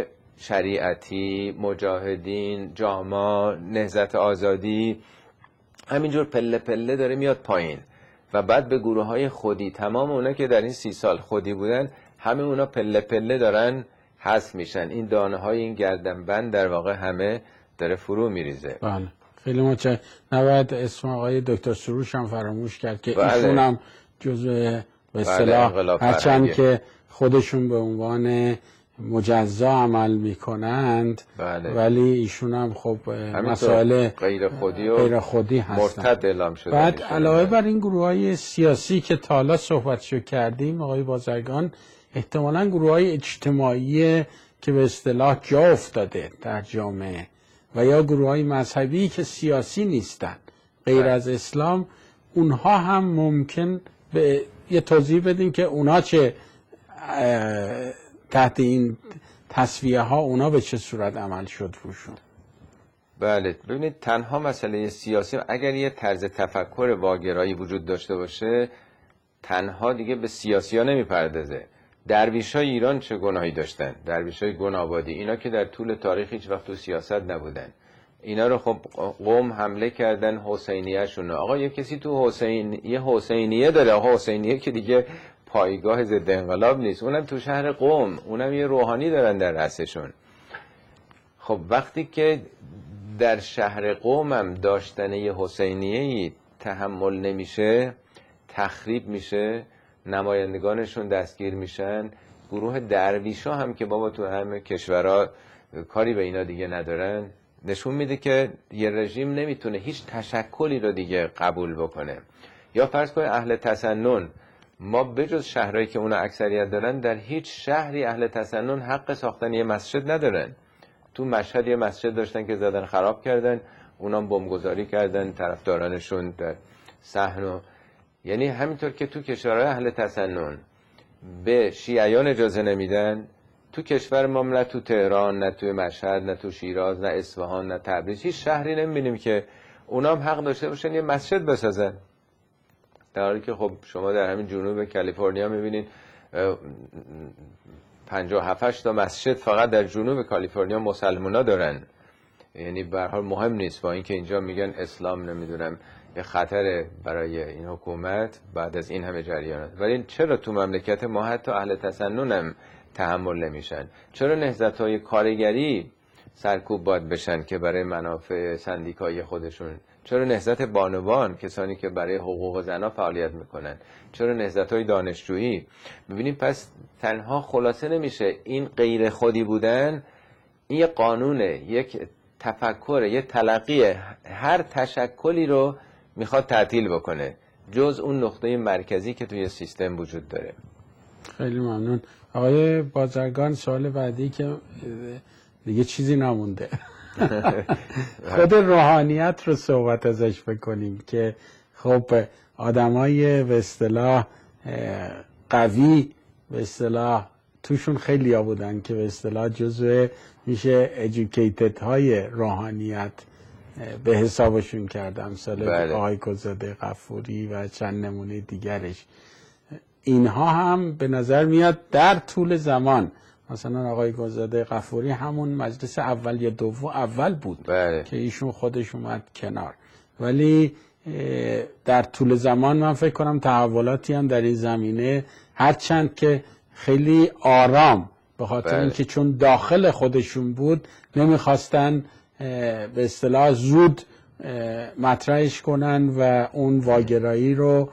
شریعتی، مجاهدین، جاما، نهضت آزادی، همینجور پله پله داره میاد پایین. و بعد به گروه‌های خودی، تمام اونا که در این 30 سال خودی بودن، همه اونا پله پله دارن حذف میشن. این دانه‌های این گردنبند در واقع همه داره فرو میریزه. بله. خیلی متشکرم. نباید اسم آقای دکتر سروش هم فراموش کرد که بله. ایشون هم جزء به اصطلاح هرچند که خودشون به عنوان مجزا عمل میکنند، بله. ولی ایشون هم خب مسائل غیر خودی هستن. مرتد اعلام شده. بعد علاوه بر این گروه‌های سیاسی که تا حالا صحبتشو کردیم آقای بازرگان، احتمالاً گروه‌های اجتماعی که به اصطلاح جا افتاده در جامعه و یا گروه‌های مذهبی که سیاسی نیستن غیر از اسلام، اونها هم ممکن به یه توضیح بدین که اونا چه تحت این تصفیه ها اونا به چه صورت عمل شد روشون؟ بله، ببینید تنها مسئله سیاسی، اگر یه طرز تفکر واگرایی وجود داشته باشه، تنها دیگه به سیاسی ها نمیپردازه. درویش های ایران چه گناهی داشتن؟ درویش های گناه‌آبادی، اینا که در طول تاریخ هیچ وقت تو سیاست نبودن. اینا رو خب قوم حمله کردن، حسینیه شونه. آقا یه کسی تو یه حسینیه داره. آقا حسینیه که دیگه پایگاه ضد انقلاب نیست، اونم تو شهر قم، اونم یه روحانی دارن در رأسشون. خب وقتی که در شهر قم هم داشتن یه حسینیه‌ای تحمل نمیشه، تخریب میشه، نمایندگانشون دستگیر میشن، گروه درویشا هم که بابا تو همه کشورها کاری به اینا دیگه ندارن، نشون میده که یه رژیم نمیتونه هیچ تشکلی رو دیگه قبول بکنه. یا فرض کنید اهل تسنن، ما بجز شهرهایی که اونا اکثریت دارن، در هیچ شهری اهل تسنن حق ساختن یه مسجد ندارن. تو مشهد یه مسجد داشتن که زدن خراب کردن، اونا بمبگذاری کردن طرفدارانشون در صحن. یعنی همینطور که تو کشورهای اهل تسنن به شیعیان اجازه نمیدن، تو کشور ما نه تو تهران، نه تو مشهد، نه تو شیراز، نه اصفهان، نه تبریز، هیچ شهری نمیبینیم که اونا هم حق داشته باشن یه مسجد بسازن. در حالی که خب شما در همین جنوب کالیفرنیا میبینید 57 تا مسجد فقط در جنوب کالیفرنیا مسلمونا دارن. یعنی به هر حال مهم نیست، با اینکه اینجا میگن اسلام نمیدونم یه خطر برای این حکومت بعد از این همه جریانات، ولی چرا تو مملکت ما حتی اهل تسنن هم تحمل نمیشن؟ چرا نهضت‌های کارگری سرکوب باید بشن که برای منافع سندیکایی خودشون؟ چرا نهضت بانوان، کسانی که برای حقوق زنان فعالیت میکنن؟ چرا نهضت‌های دانشجویی؟ ببینیم پس تنها خلاصه نمیشه این غیر خودی بودن، این یه قانونه، یک تفکر، یه تلقیه، هر تشکلی رو میخواد تعطیل بکنه جز اون نقطه مرکزی که توی سیستم وجود داره. خیلی ممنون. آقای بازرگان، سوال بعدی که دیگه چیزی نمونده خود روحانیت رو صحبت ازش بکنیم که خب آدمای به اصطلاح قوی به اصطلاح توشون خیلی ها بودن که به اصطلاح جزو میشه educated های روحانیت به حسابشون کردم، مثل آقای گلزاده غفوری و چند نمونه دیگرش. اینها هم به نظر میاد در طول زمان، مثلا آقای گلزاده غفوری همون مجلس اول یا دوم اول بود که ایشون خودش اومد کنار، ولی در طول زمان من فکر کنم تحولاتی هم در این زمینه، هرچند که خیلی آرام، به خاطر اینکه چون داخل خودشون بود نمیخواستن به اصطلاح زود مطرحش کنن و اون واگرایی رو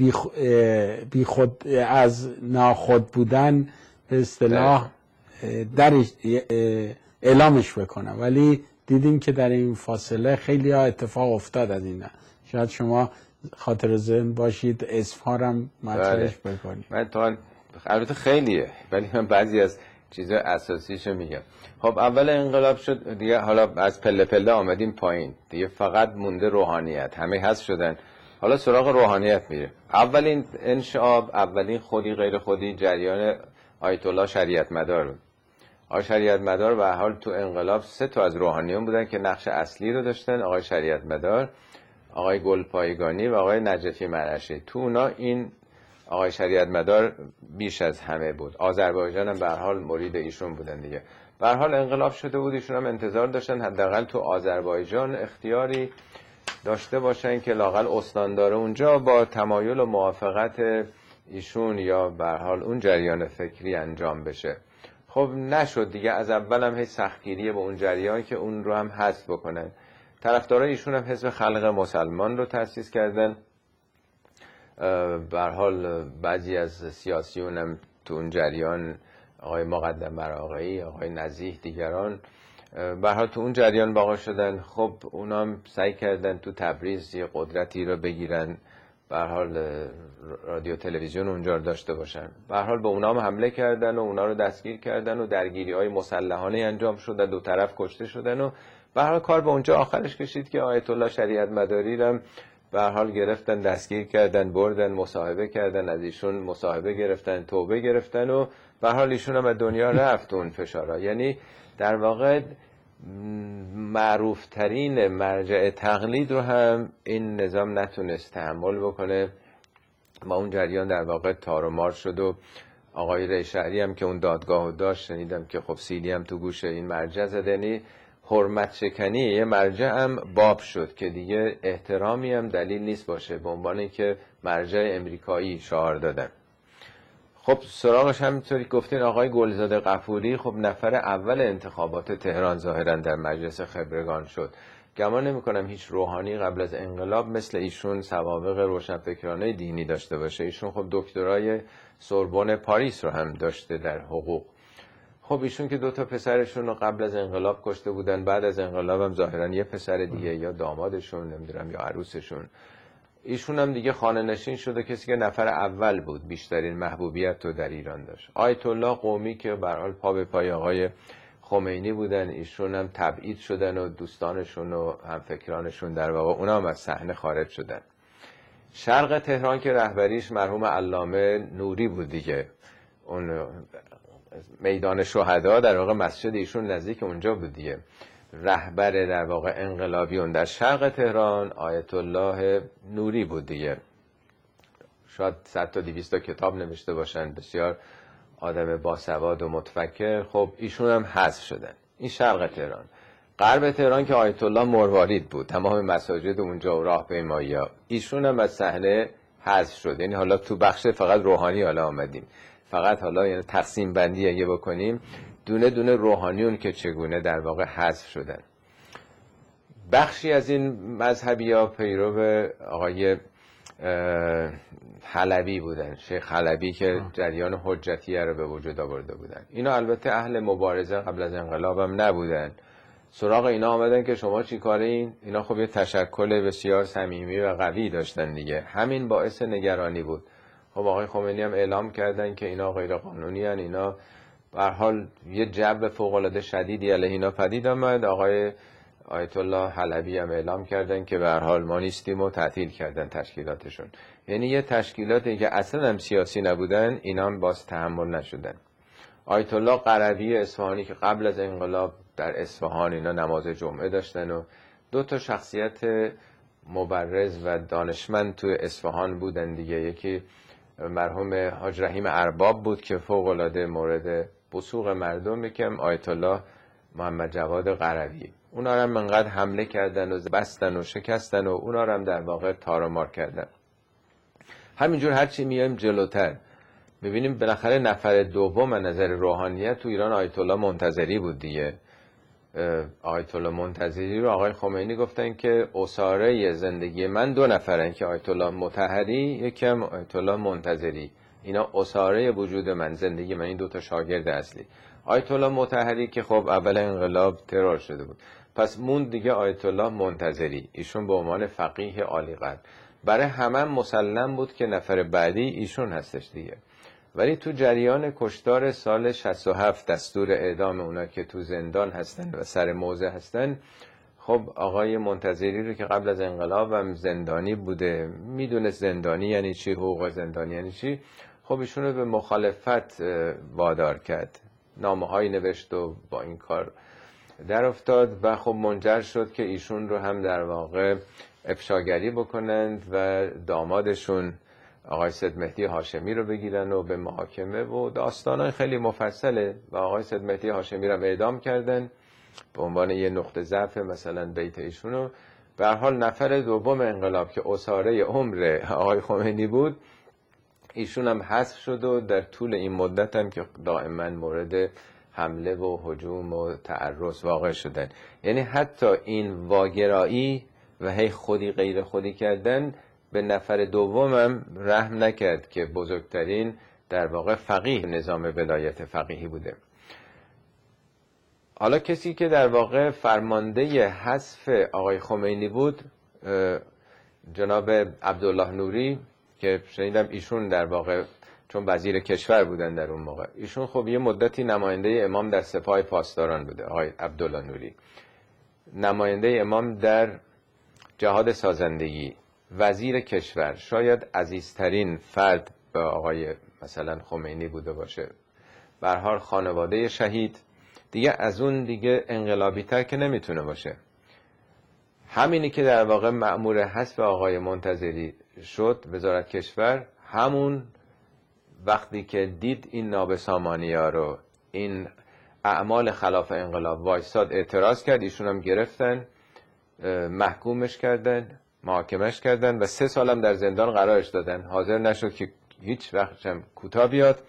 بی خود از ناخود بودن به اصطلاح درش اعلامش بکنن، ولی دیدیم که در این فاصله خیلی ها اتفاق افتاد از این. شاید شما خاطر ذهن باشید اسمارم مطرحش بکنید. من تا البته خیلیه، ولی من بعضی از چیزای اساسیشو میگم. خب اول انقلاب شد دیگه، حالا از پله پله آمدیم پایین دیگه، فقط مونده روحانیت، همه حذف شدن، حالا سراغ روحانیت میره. اولین انشعاب، اولین خودی غیر خودی جریان آیت الله شریعت مدار بود. آقای شریعت مدار به هر حال تو انقلاب 3 تا از روحانیون بودن که نقش اصلی رو داشتن، آقای شریعت مدار، آقای گلپایگانی و آقای نجفی مرعشی. تو اونا این آقای شریعت مدار بیش از همه بود. آذربایجان هم به هر حال مرید ایشون بودن دیگه. به هر حال انقلاب شده بود، ایشون هم انتظار داشتن حداقل تو آذربایجان اختیاری داشته باشن که لااقل استاندار اونجا با تمایل و موافقت ایشون یا به هر حال اون جریان فکری انجام بشه. خب نشد دیگه. از اول هم هیچ سختگیری به اون جریان که اون رو هم حذف بکنن. طرفدارای ایشون هم حزب خلق مسلمان رو تأسیس کردن. به هر حال بعضی از سیاسیون هم تو اون جریان، آقای مقدم مراغه‌ای، آقای نزیح، دیگران به هر حال تو اون جریان باقی شدن. خب اونا هم سعی کردن تو تبریز یه قدرتی رو بگیرن، به هر حال رادیو تلویزیون اونجا رو داشته باشن. به هر حال به اونا هم حمله کردن و اونا رو دستگیر کردن و درگیری‌های مسلحانه انجام شد، دو طرف کشته شدن و به هر حال کار به اونجا آخرش کشید که آیت الله شریعت مداری رو به هر حال گرفتن، دستگیر کردن، بردن، مصاحبه کردن، از ایشون مصاحبه گرفتن، توبه گرفتن و به هر حال ایشون هم از دنیا رفت اون فشارها. یعنی در واقع معروف ترین مرجع تقلید رو هم این نظام نتونست تحمل بکنه و اون جریان در واقع تار و مار شد و آقای ریشهری هم که اون دادگاهو داشت، شنیدم که خب سیلی هم تو گوشه این مرجع زدنی، حرمت شکنی یه مرجع هم باب شد که دیگه احترامی هم دلیل نیست باشه به عنوان که مرجع امریکایی شعار دادن. خب سراغش همینطوری گفتین آقای گلزاده غفوری خب نفر اول انتخابات تهران ظاهرا در مجلس خبرگان شد. گمان نمی کنم هیچ روحانی قبل از انقلاب مثل ایشون سوابق روشنفکرانه دینی داشته باشه. ایشون خب دکترای سوربن پاریس رو هم داشته در حقوق. خب ایشون که 2 تا پسرشون رو قبل از انقلاب کشته بودن، بعد از انقلاب هم ظاهرا یه پسر دیگه یا دامادشون نمیدونم یا عروسشون، ایشون هم دیگه خانه نشین شده، کسی که نفر اول بود، بیشترین محبوبیت رو در ایران داشت. آیت الله قومی که به هر حال پا به پای آقای خمینی بودن، ایشون هم تبعید شدن و دوستانشون و همفکرانشون در واقع اونا هم از صحنه خارج شدن. شرق تهران که رهبریش مرحوم علامه نوری بود دیگه، اون میدان شهدا در واقع مسجد ایشون نزدیک اونجا بود دیگه. رهبر در واقع انقلابیون در شرق تهران آیت الله نوری بود دیگه. شاید 100 تا 200 تا کتاب نوشته باشن، بسیار آدم باسواد و متفکر. خب ایشون هم حذف شدن. این شرق تهران. غرب تهران که آیت الله مروارید بود، تمام مساجد اونجا و راهپیمایی‌ها، ایشون هم از صحنه حذف شد. یعنی حالا تو بخش فقط روحانی حالا آمدیم، فقط حالا یعنی تقسیم بندی اگه بکنیم دونه دونه روحانیون که چگونه در واقع حذف شدن. بخشی از این مذهبی‌ها پیرو آقای حلبی بودن، شیخ حلبی که جریان حجتیه رو به وجود آورده بودن. اینا البته اهل مبارزه قبل از انقلاب هم نبودن. سراغ اینا آمدن که شما چی کاره این؟ اینا خب یه تشکل بسیار صمیمی و قوی داشتن دیگه. همین باعث نگرانی بود. خب آقای خمینی هم اعلام کردن که اینا غیر قانونی هن، اینا به هر حال یه جو فوق‌العاده شدیدی علیه اینا پدید آمد. آقای آیت الله حلبی هم اعلام کردن که به هر حال ما نیستیم و تعطیل کردن تشکیلاتشون. یعنی یه تشکیلاتی که اصلا هم سیاسی نبودن اینا هم باز تحمل نشدن. آیت الله قروی اصفهانی که قبل از انقلاب در اصفهان اینا نماز جمعه داشتن و 2 شخصیت مبرز و دانشمند تو اصفهان بودن دیگه. یکی مرحوم حاج رحیم ارباب بود که فوق‌العاده مورد بسوق مردم، یکم آیت الله محمد جواد قروی. اونا رو هم انقدر حمله کردن و بستن و شکستن و اونا رو هم در واقع تار و مار کردن. همینجور هرچی میایم جلوتر ببینیم بالاخره نفر دوم از نظر روحانیت تو ایران آیت الله منتظری بود دیگه. آیت الله منتظری رو آقای خمینی گفتن که اساره زندگی من 2 نفرن که آیت الله مطهری یکم آیت الله منتظری، اینا اساره وجود من، زندگی من، این 2 شاگرد اصلی. آیت الله مطهری که خب اول انقلاب ترور شده بود، پس موند دیگه آیت الله منتظری. ایشون به عنوان فقیه عالی قدر برای همه مسلم بود که نفر بعدی ایشون هستش دیگه. ولی تو جریان کشتار سال 67 دستور اعدام اونا که تو زندان هستن و سر موضع هستن، خب آقای منتظری رو که قبل از انقلاب هم زندانی بوده، میدونه زندانی یعنی چی، حقوق زندانی یعنی چی، خب ایشون رو به مخالفت وادار کرد، نامه‌هایی نوشت و با این کار در افتاد و خب منجر شد که ایشون رو هم در واقع افشاگری بکنند و دامادشون آقای سید مهدی هاشمی رو بگیرن و به محاکمه و داستانای خیلی مفصله و آقای سید مهدی هاشمی رو اعدام کردن به عنوان یه نقطه ضعف مثلا بیت ایشونو. به هر حال نفر دوم انقلاب که اساره عمر آقای خمینی بود ایشون هم حذف شد و در طول این مدت هم که دائما مورد حمله و هجوم و تعرض واقع شدن. یعنی حتی این واگرایی و هی خودی غیر خودی کردن به نفر دومم رحم نکرد که بزرگترین در واقع فقیه نظام ولایت فقیهی بوده. حالا کسی که در واقع فرمانده حذف آقای خمینی بود جناب عبدالله نوری که شنیدم ایشون در واقع چون وزیر کشور بودن در اون موقع، ایشون خب یه مدتی نماینده امام در سپاه پاسداران بوده. آقای عبدالله نوری نماینده امام در جهاد سازندگی، وزیر کشور، شاید عزیزترین فرد به آقای مثلا خمینی بوده باشه. به هر حال خانواده شهید دیگه از اون دیگه انقلابی تر که نمیتونه باشه. همینی که در واقع مأمور حذف آقای منتظری شد وزارت کشور، همون وقتی که دید این نابسامانی ها رو، این اعمال خلاف انقلاب وایساد، اعتراض کرد، ایشون هم گرفتن، محکومش کردن، محاکمش کردن و 3 سالم در زندان قرارش دادن. حاضر نشد که هیچ وقت هم کوتاه بیاد،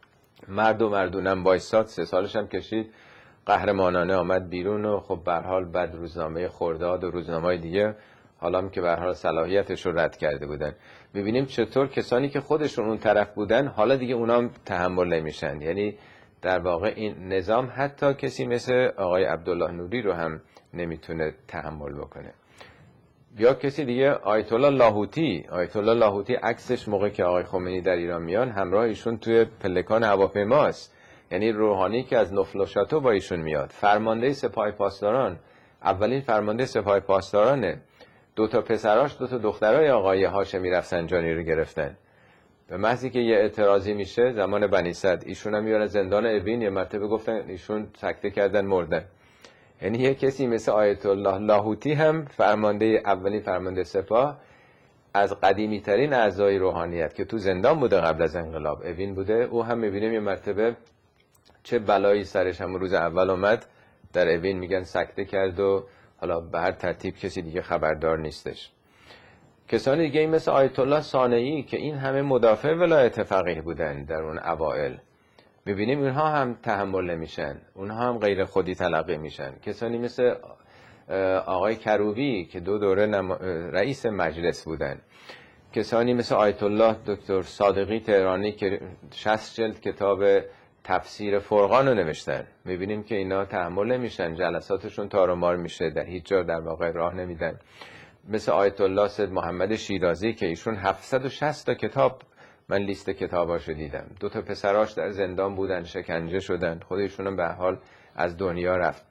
مردونم وایساد، 3 سالش هم کشید، قهرمانانه آمد بیرون و خب به هر حال بعد روزنامه خرداد و روزنامه‌های دیگه حالا هم که به هر حال صلاحیتش رو رد کرده بودن. ببینیم چطور کسانی که خودشون اون طرف بودن حالا دیگه اونا هم تحمل نمیشن. یعنی در واقع این نظام حتی کسی مثل آقای عبدالله نوری رو هم نمیتونه تحمل بکنه. یا کسی دیگه آیت الله لاهوتی عکسش موقع که آقای خمینی در ایران میان همراه ایشون توی پلکان هواپیماست. یعنی روحانی که از نفل و شاتو با ایشون میاد، فرمانده سپاه پاسداران، اولین فرمانده سپاه پاسدارانه. 2 پسراش 2 دخترای آقای هاشمی رفسنجانی رو گرفتن. به محضی که یه اعتراضی میشه زمان بنی صدر، ایشون هم میارن زندان اوین، یه مرتبه گفتن ایشون سکته کردن مردن. یعنی یه کسی مثل آیت الله لاهوتی هم اولین فرمانده سپاه، از قدیمی ترین اعضای روحانیت که تو زندان بوده قبل از انقلاب، اوین بوده، او هم میبینیم یه مرتبه چه بلایی سرش هم روز اول اومد در اوین، میگن سکته کرد و حالا به هر ترتیب کسی دیگه خبردار نیستش. کسانی دیگه این مثل آیت الله صانعی که این همه مدافع ولایت فقیه بودن در اون اوائل میبینیم اونها هم تحمل نمیشن، اونها هم غیر خودی تلقی میشن. کسانی مثل آقای کروبی که 2 دوره رئیس مجلس بودن، کسانی مثل آیت الله دکتر صادقی تهرانی که 60 جلد کتاب تفسیر فرقان رو نوشتن، میبینیم که اینا تحمل نمیشن، جلساتشون تار و مار میشه، در هیچ جا در واقع راه نمیدن. مثل آیت الله سید محمد شیرازی که ایشون 760 تا کتاب، من لیست کتاباشو دیدم، 2 تا پسراش در زندان بودن، شکنجه شدن، خودشون هم به حال از دنیا رفت.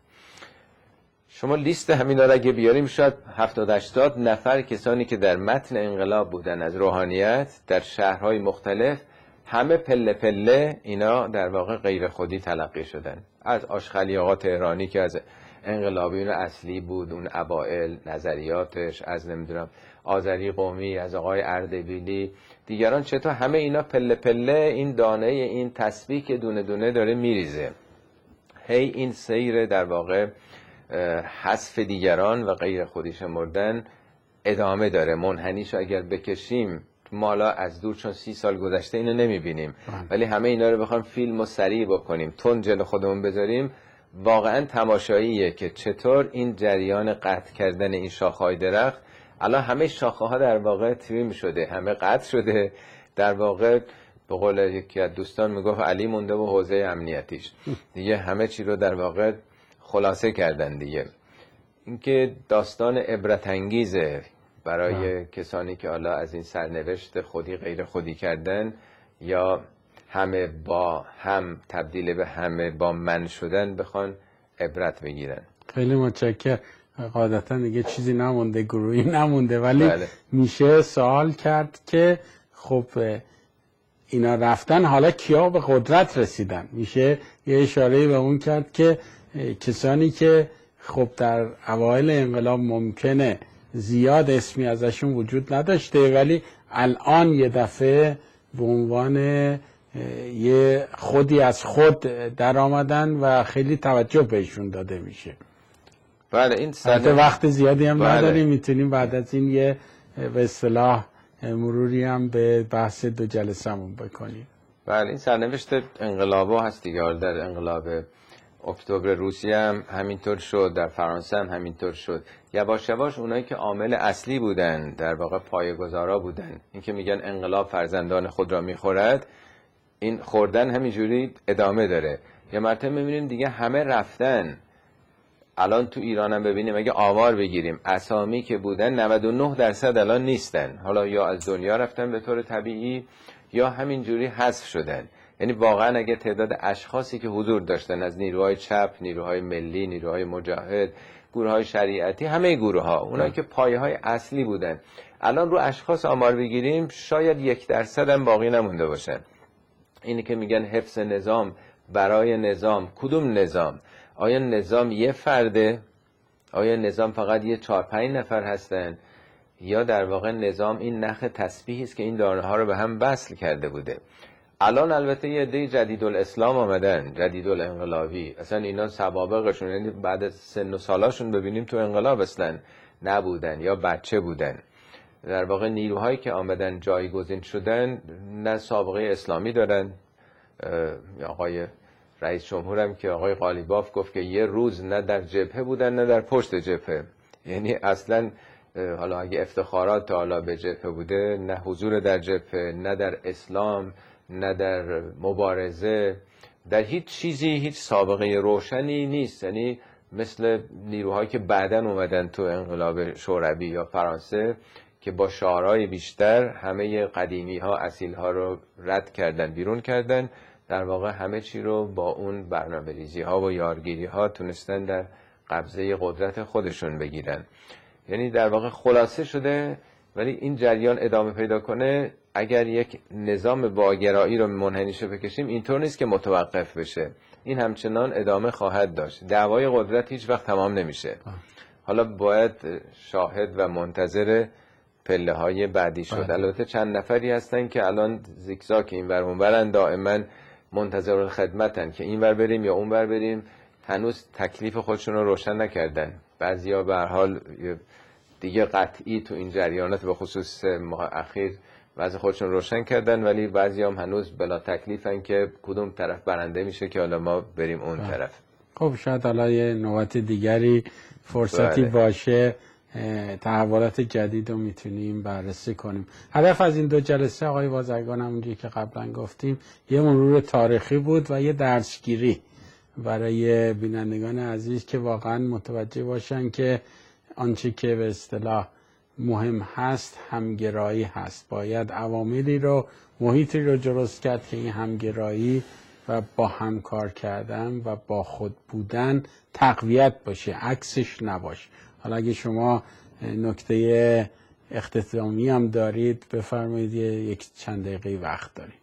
شما لیست همینا رو اگه بیاریم شاید 70-80 نفر کسانی که در متن انقلاب بودن از روحانیت در شهرهای مختلف، همه پله پله اینا در واقع غیر خودی تلقی شدن. از آشخلی آقا تهرانی که از انقلابیون اصلی بود، اون اوائل نظریاتش، از نمیدونم آذری قومی، از آقای اردبیلی، دیگران، چطور همه اینا پله پله این دانه این تسبیح که دونه دونه داره میریزه، هی این سیر در واقع حذف دیگران و غیر خودی شمردن ادامه داره. منحنیشو اگر بکشیم مالا از دور، چون 30 سال گذشته اینو نمیبینیم، ولی همه اینا رو بخوام فیلم و سریع بکنیم، تون جلو خودمون بذاریم، واقعا تماشاییه که چطور این جریان قطع کردن این شاخه‌های درخت، الان همه شاخه ها در واقع تریم شده، همه قطع شده، در واقع به قول یکی از دوستان میگفت علی مونده و حوزه امنیتیش دیگه، همه چی رو در واقع خلاصه کردن دیگه. اینکه داستان عبرت انگیزه برای کسانی که حالا از این سرنوشت خودی غیر خودی کردن یا همه با هم تبدیل به همه با من شدن بخوان عبرت بگیرن. خیلی متشکرم. قاعدتا دیگه چیزی نمونده، گروهی نمونده، ولی میشه سوال کرد که خب اینا رفتن، حالا کیا به قدرت رسیدن؟ میشه یه اشاره به اون کرد که کسانی که خب در اوایل انقلاب ممکنه زیاد اسمی ازشون وجود نداشته، ولی الان یه دفعه به عنوان یه خودی از خود در آمدن و خیلی توجه بهشون داده میشه. بله، این وقت زیادی هم نداریم، میتونیم بعد از این یه به اصطلاح مروری هم به بحث 2 جلسه‌مون بکنیم. بله، این سرنوشت انقلابا هست دیگه. در انقلاب اکتبر روسیه هم همینطور شد، در فرانسه هم همینطور شد. یواش یواش اونایی که عامل اصلی بودن، در واقع پایه‌گذارا بودن، این که میگن انقلاب فرزندان خود را میخورد، این خوردن همینجوری ادامه داره. یه مرتبه میبینیم دیگه همه رفتن. الان تو ایران هم ببینیم اگه آمار بگیریم، اسامی که بودن 99% الان نیستن، حالا یا از دنیا رفتن به طور طبیعی یا همینجوری حذف شدن. یعنی واقعا اگه تعداد اشخاصی که حضور داشتن از نیروهای چپ، نیروهای ملی، نیروهای مجاهد، گروه‌های شریعتی، همه گروه‌ها، اونایی که پایه‌های اصلی بودن، الان رو اشخاص آمار بگیریم شاید 1% هم باقی نمونده باشن. اینی که میگن حفظ نظام برای نظام، کدوم نظام؟ آیا نظام یه فرده؟ آیا نظام فقط یه 4-5 نفر هستن؟ یا در واقع نظام این نخ تسبیحی است که این دانه ها رو به هم وصل کرده بوده؟ الان البته یه عده جدیدالاسلام آمدن، جدیدالانقلابی، اصلا اینا سوابقشون، یعنی بعد از سن و سالاشون ببینیم تو انقلاب اصلا نبودن یا بچه بودن. در واقع نیروهایی که آمدن جایگزین شدن نه سابقه اسلامی دارن. آقای رئیس جمهورم که آقای قالیباف گفت که یه روز نه در جبهه بودن نه در پشت جبهه، یعنی اصلا حالا اگه افتخارات حالا به جبهه بوده، نه حضور در جبهه، نه در اسلام، نه در مبارزه، در هیچ چیزی هیچ سابقه روشنی نیست. یعنی مثل نیروهایی که بعداً اومدن تو انقلاب شوروی یا فرانسه که با شعارهای بیشتر همه قدیمی ها، اصیل ها رو رد کردن، بیرون کردن، در واقع همه چی رو با اون برنامه ریزی ها و یارگیری ها تونستن در قبضه قدرت خودشون بگیرن. یعنی در واقع خلاصه شده. ولی این جریان ادامه پیدا کنه، اگر یک نظام واگرایی رو منحنیشو بکشیم، اینطور نیست که متوقف بشه، این همچنان ادامه خواهد داشت. دعوای قدرت هیچ وقت تمام نمیشه. حالا باید شاهد و منتظر پله های بعدی شد. البته چند نفری هستن که الان زیگزاگ این ور اون ورن، دائما منتظر خدمتن که این ور بریم یا اون ور بریم، هنوز تکلیف خودشون رو روشن نکردن. بعضیا به هر حال دیگه قطعی تو این جریانات به خصوص ماه اخیر وضع خودشون روشن کردن، ولی بعضی هم هنوز بلا تکلیفن که کدوم طرف برنده میشه که حالا ما بریم اون طرف. خب شاید حالا یه نوبت دیگری فرصتی باشه تحولات جدید رو میتونیم بررسی کنیم. هدف از این 2 جلسه آقای بازرگان همونجوری که قبلا گفتیم یه مرور تاریخی بود و یه درسگیری برای بینندگان عزیز که واقعا متوجه باشن که آنچه که به اصطلاح مهم هست همگرایی هست. باید عواملی رو، محیطی رو درست کرد که این همگرایی و با همکار کردن و با خود بودن تقویت باشه، عکسش نباشه. حالا اگه شما نکته اختتامی هم دارید بفرمایید، یک چند دقیقه وقت دارید.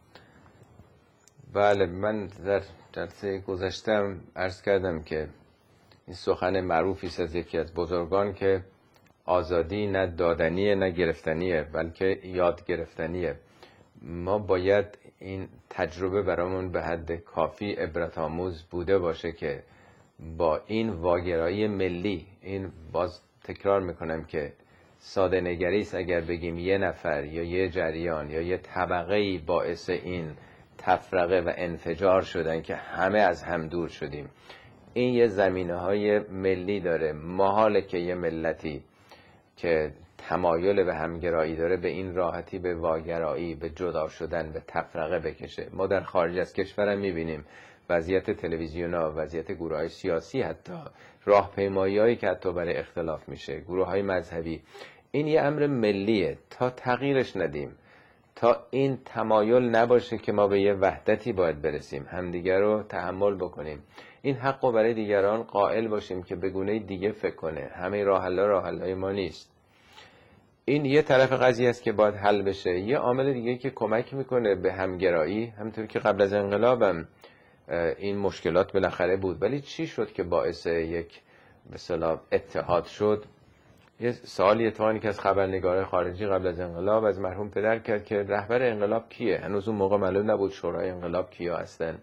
بله، من در جلسه گذشتم عرض کردم که این سخن معروفی است از یکی از بزرگان که آزادی نه دادنیه نه گرفتنیه، بلکه یاد گرفتنیه. ما باید این تجربه برامون به حد کافی عبرت آموز بوده باشه که با این واگرایی ملی، این باز تکرار میکنم که ساده نگریست اگر بگیم یه نفر یا یه جریان یا یه طبقه‌ای باعث این تفرقه و انفجار شدن که همه از هم دور شدیم. این یه زمینه‌های ملی داره. محاله که یه ملتی که تمایل به همگرایی داره به این راحتی به واگرایی، به جدا شدن، به تفرقه بکشه. ما در خارج از کشورم میبینیم وضعیت تلویزیون‌ها، وضعیت گروه‌های سیاسی، حتی راهپیمایی‌هایی که حتی برای اختلاف میشه، گروه‌های مذهبی. این یه امر ملیه. تا تغییرش ندیم، تا این تمایل نباشه که ما به یه وحدتی باید برسیم، همدیگر رو تحمل بکنیم، این حق رو برای دیگران قائل باشیم که به گونه دیگه فکر کنه. همه راه حل‌های ما نیست. این یه طرف قضیه است که باید حل بشه. یه عامل دیگه که کمک میکنه به همگرایی، همونطور که قبل از انقلابم این مشکلات بالاخره بود، ولی چی شد که باعث یک به اصطلاح اتحاد شد؟ یه سوالی اتفاقی که از خبرنگارای خارجی قبل از انقلاب از مرحوم پدر کرد که رهبر انقلاب کیه؟ هنوز اون موقع معلوم نبود شورای انقلاب کیا هستن.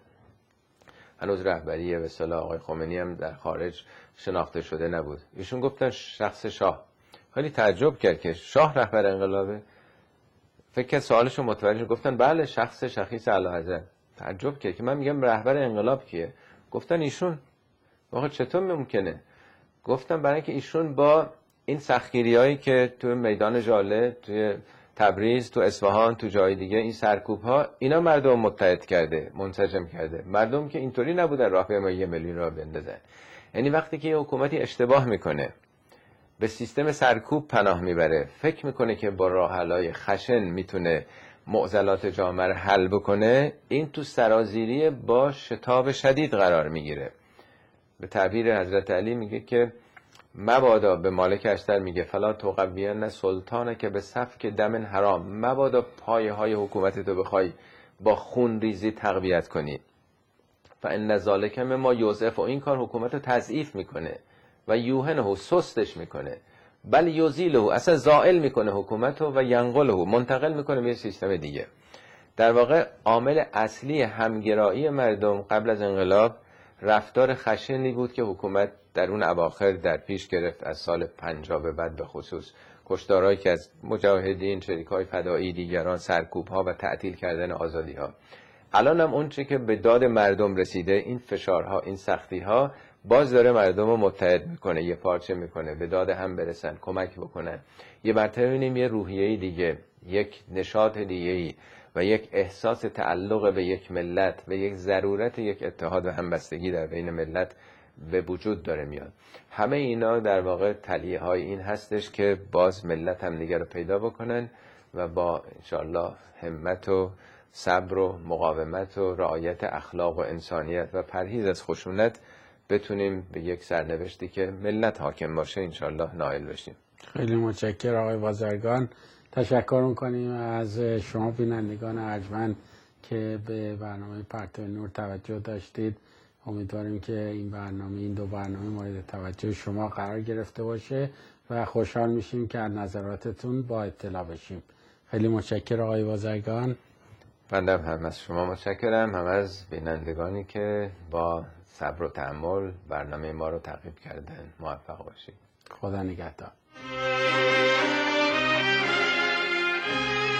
هنوز رهبری به اصطلاح آقای خمینی هم در خارج شناخته شده نبود. ایشون گفتن شخص شاه. خیلی تعجب کرد که شاه رهبر انقلابه. فکر کرد سوالشو متوجه، گفتن بله شخص شخیص اعلیحضرت. تعجب کرد که من میگم رهبر انقلاب کیه؟ گفتن ایشون. واقعا چطور ممکنه؟ گفتم برای اینکه ایشون با این سختگیریایی که تو میدان ژاله، توی تبریز، تو اصفهان، تو جای دیگه، این سرکوب‌ها، اینا مردم متحد کرده، منسجم کرده. مردم که اینطوری نبودن راهپیمایی ملی را بندازن. یعنی وقتی که یه حکومتی اشتباه میکنه، به سیستم سرکوب پناه میبره، فکر میکنه که با راه حل‌های خشن میتونه معضلات جامعه رو حل بکنه، این تو سرازیری با شتاب شدید قرار میگیره. به تعبیر حضرت علی میگه که مبادا، به مالک اشتر میگه فلا توقبین سلطانه که به سفک دم حرام، مبادا پایه های حکومت تو بخوای با خون ریزی تقویت کنی. فان ذالک ما یوزف، و این کار حکومت رو تضعیف میکنه و یوهنه، سستش میکنه، بل یزیله، اصلا زائل میکنه حکومت رو و ینقله، منتقل میکنه به یه سیستم دیگه. در واقع عامل اصلی همگرایی مردم قبل از انقلاب رفتار خشنی بود که حکومت در اون اواخر در پیش گرفت. از سال 50 به بعد به خصوص کشتارهایی که از مجاهدین، شریکای فدایی، دیگران، سرکوب‌ها و تعطیل کردن آزادی‌ها. الان هم اون چی که به داد مردم رسیده، این فشارها، این سختی‌ها، باز داره مردم رو متحد میکنه، یه پارچه میکنه، به داد هم برسن، کمک بکنن. یه مرتبه می‌بینیم یه روحیه دیگه، یک نشاط دیگه‌ای و یک احساس تعلق به یک ملت و یک ضرورت یک اتحاد و همبستگی در بین ملت به وجود داره میاد. همه اینا در واقع تلیه های این هستش که باز ملت هم دیگر رو پیدا بکنن و با انشاءالله همت و صبر و مقاومت و رعایت اخلاق و انسانیت و پرهیز از خشونت بتونیم به یک سرنوشتی که ملت حاکم باشه انشاءالله نائل بشیم. خیلی متشکرم آقای بازرگان. تشکر می‌کنیم از شما بینندگان ارجمند که به برنامه پرتو نور توجه داشتید. امیدواریم که این دو برنامه مورد توجه شما قرار گرفته باشه و خوشحال میشیم که از نظراتتون با اطلاع بشیم. خیلی متشکرم آقای بازرگان. بنده هم از شما متشکرم، هم از بینندگانی که با صبر و تحمل برنامه ما رو تعقیب کردن. موفق باشید. خدا نگهدار.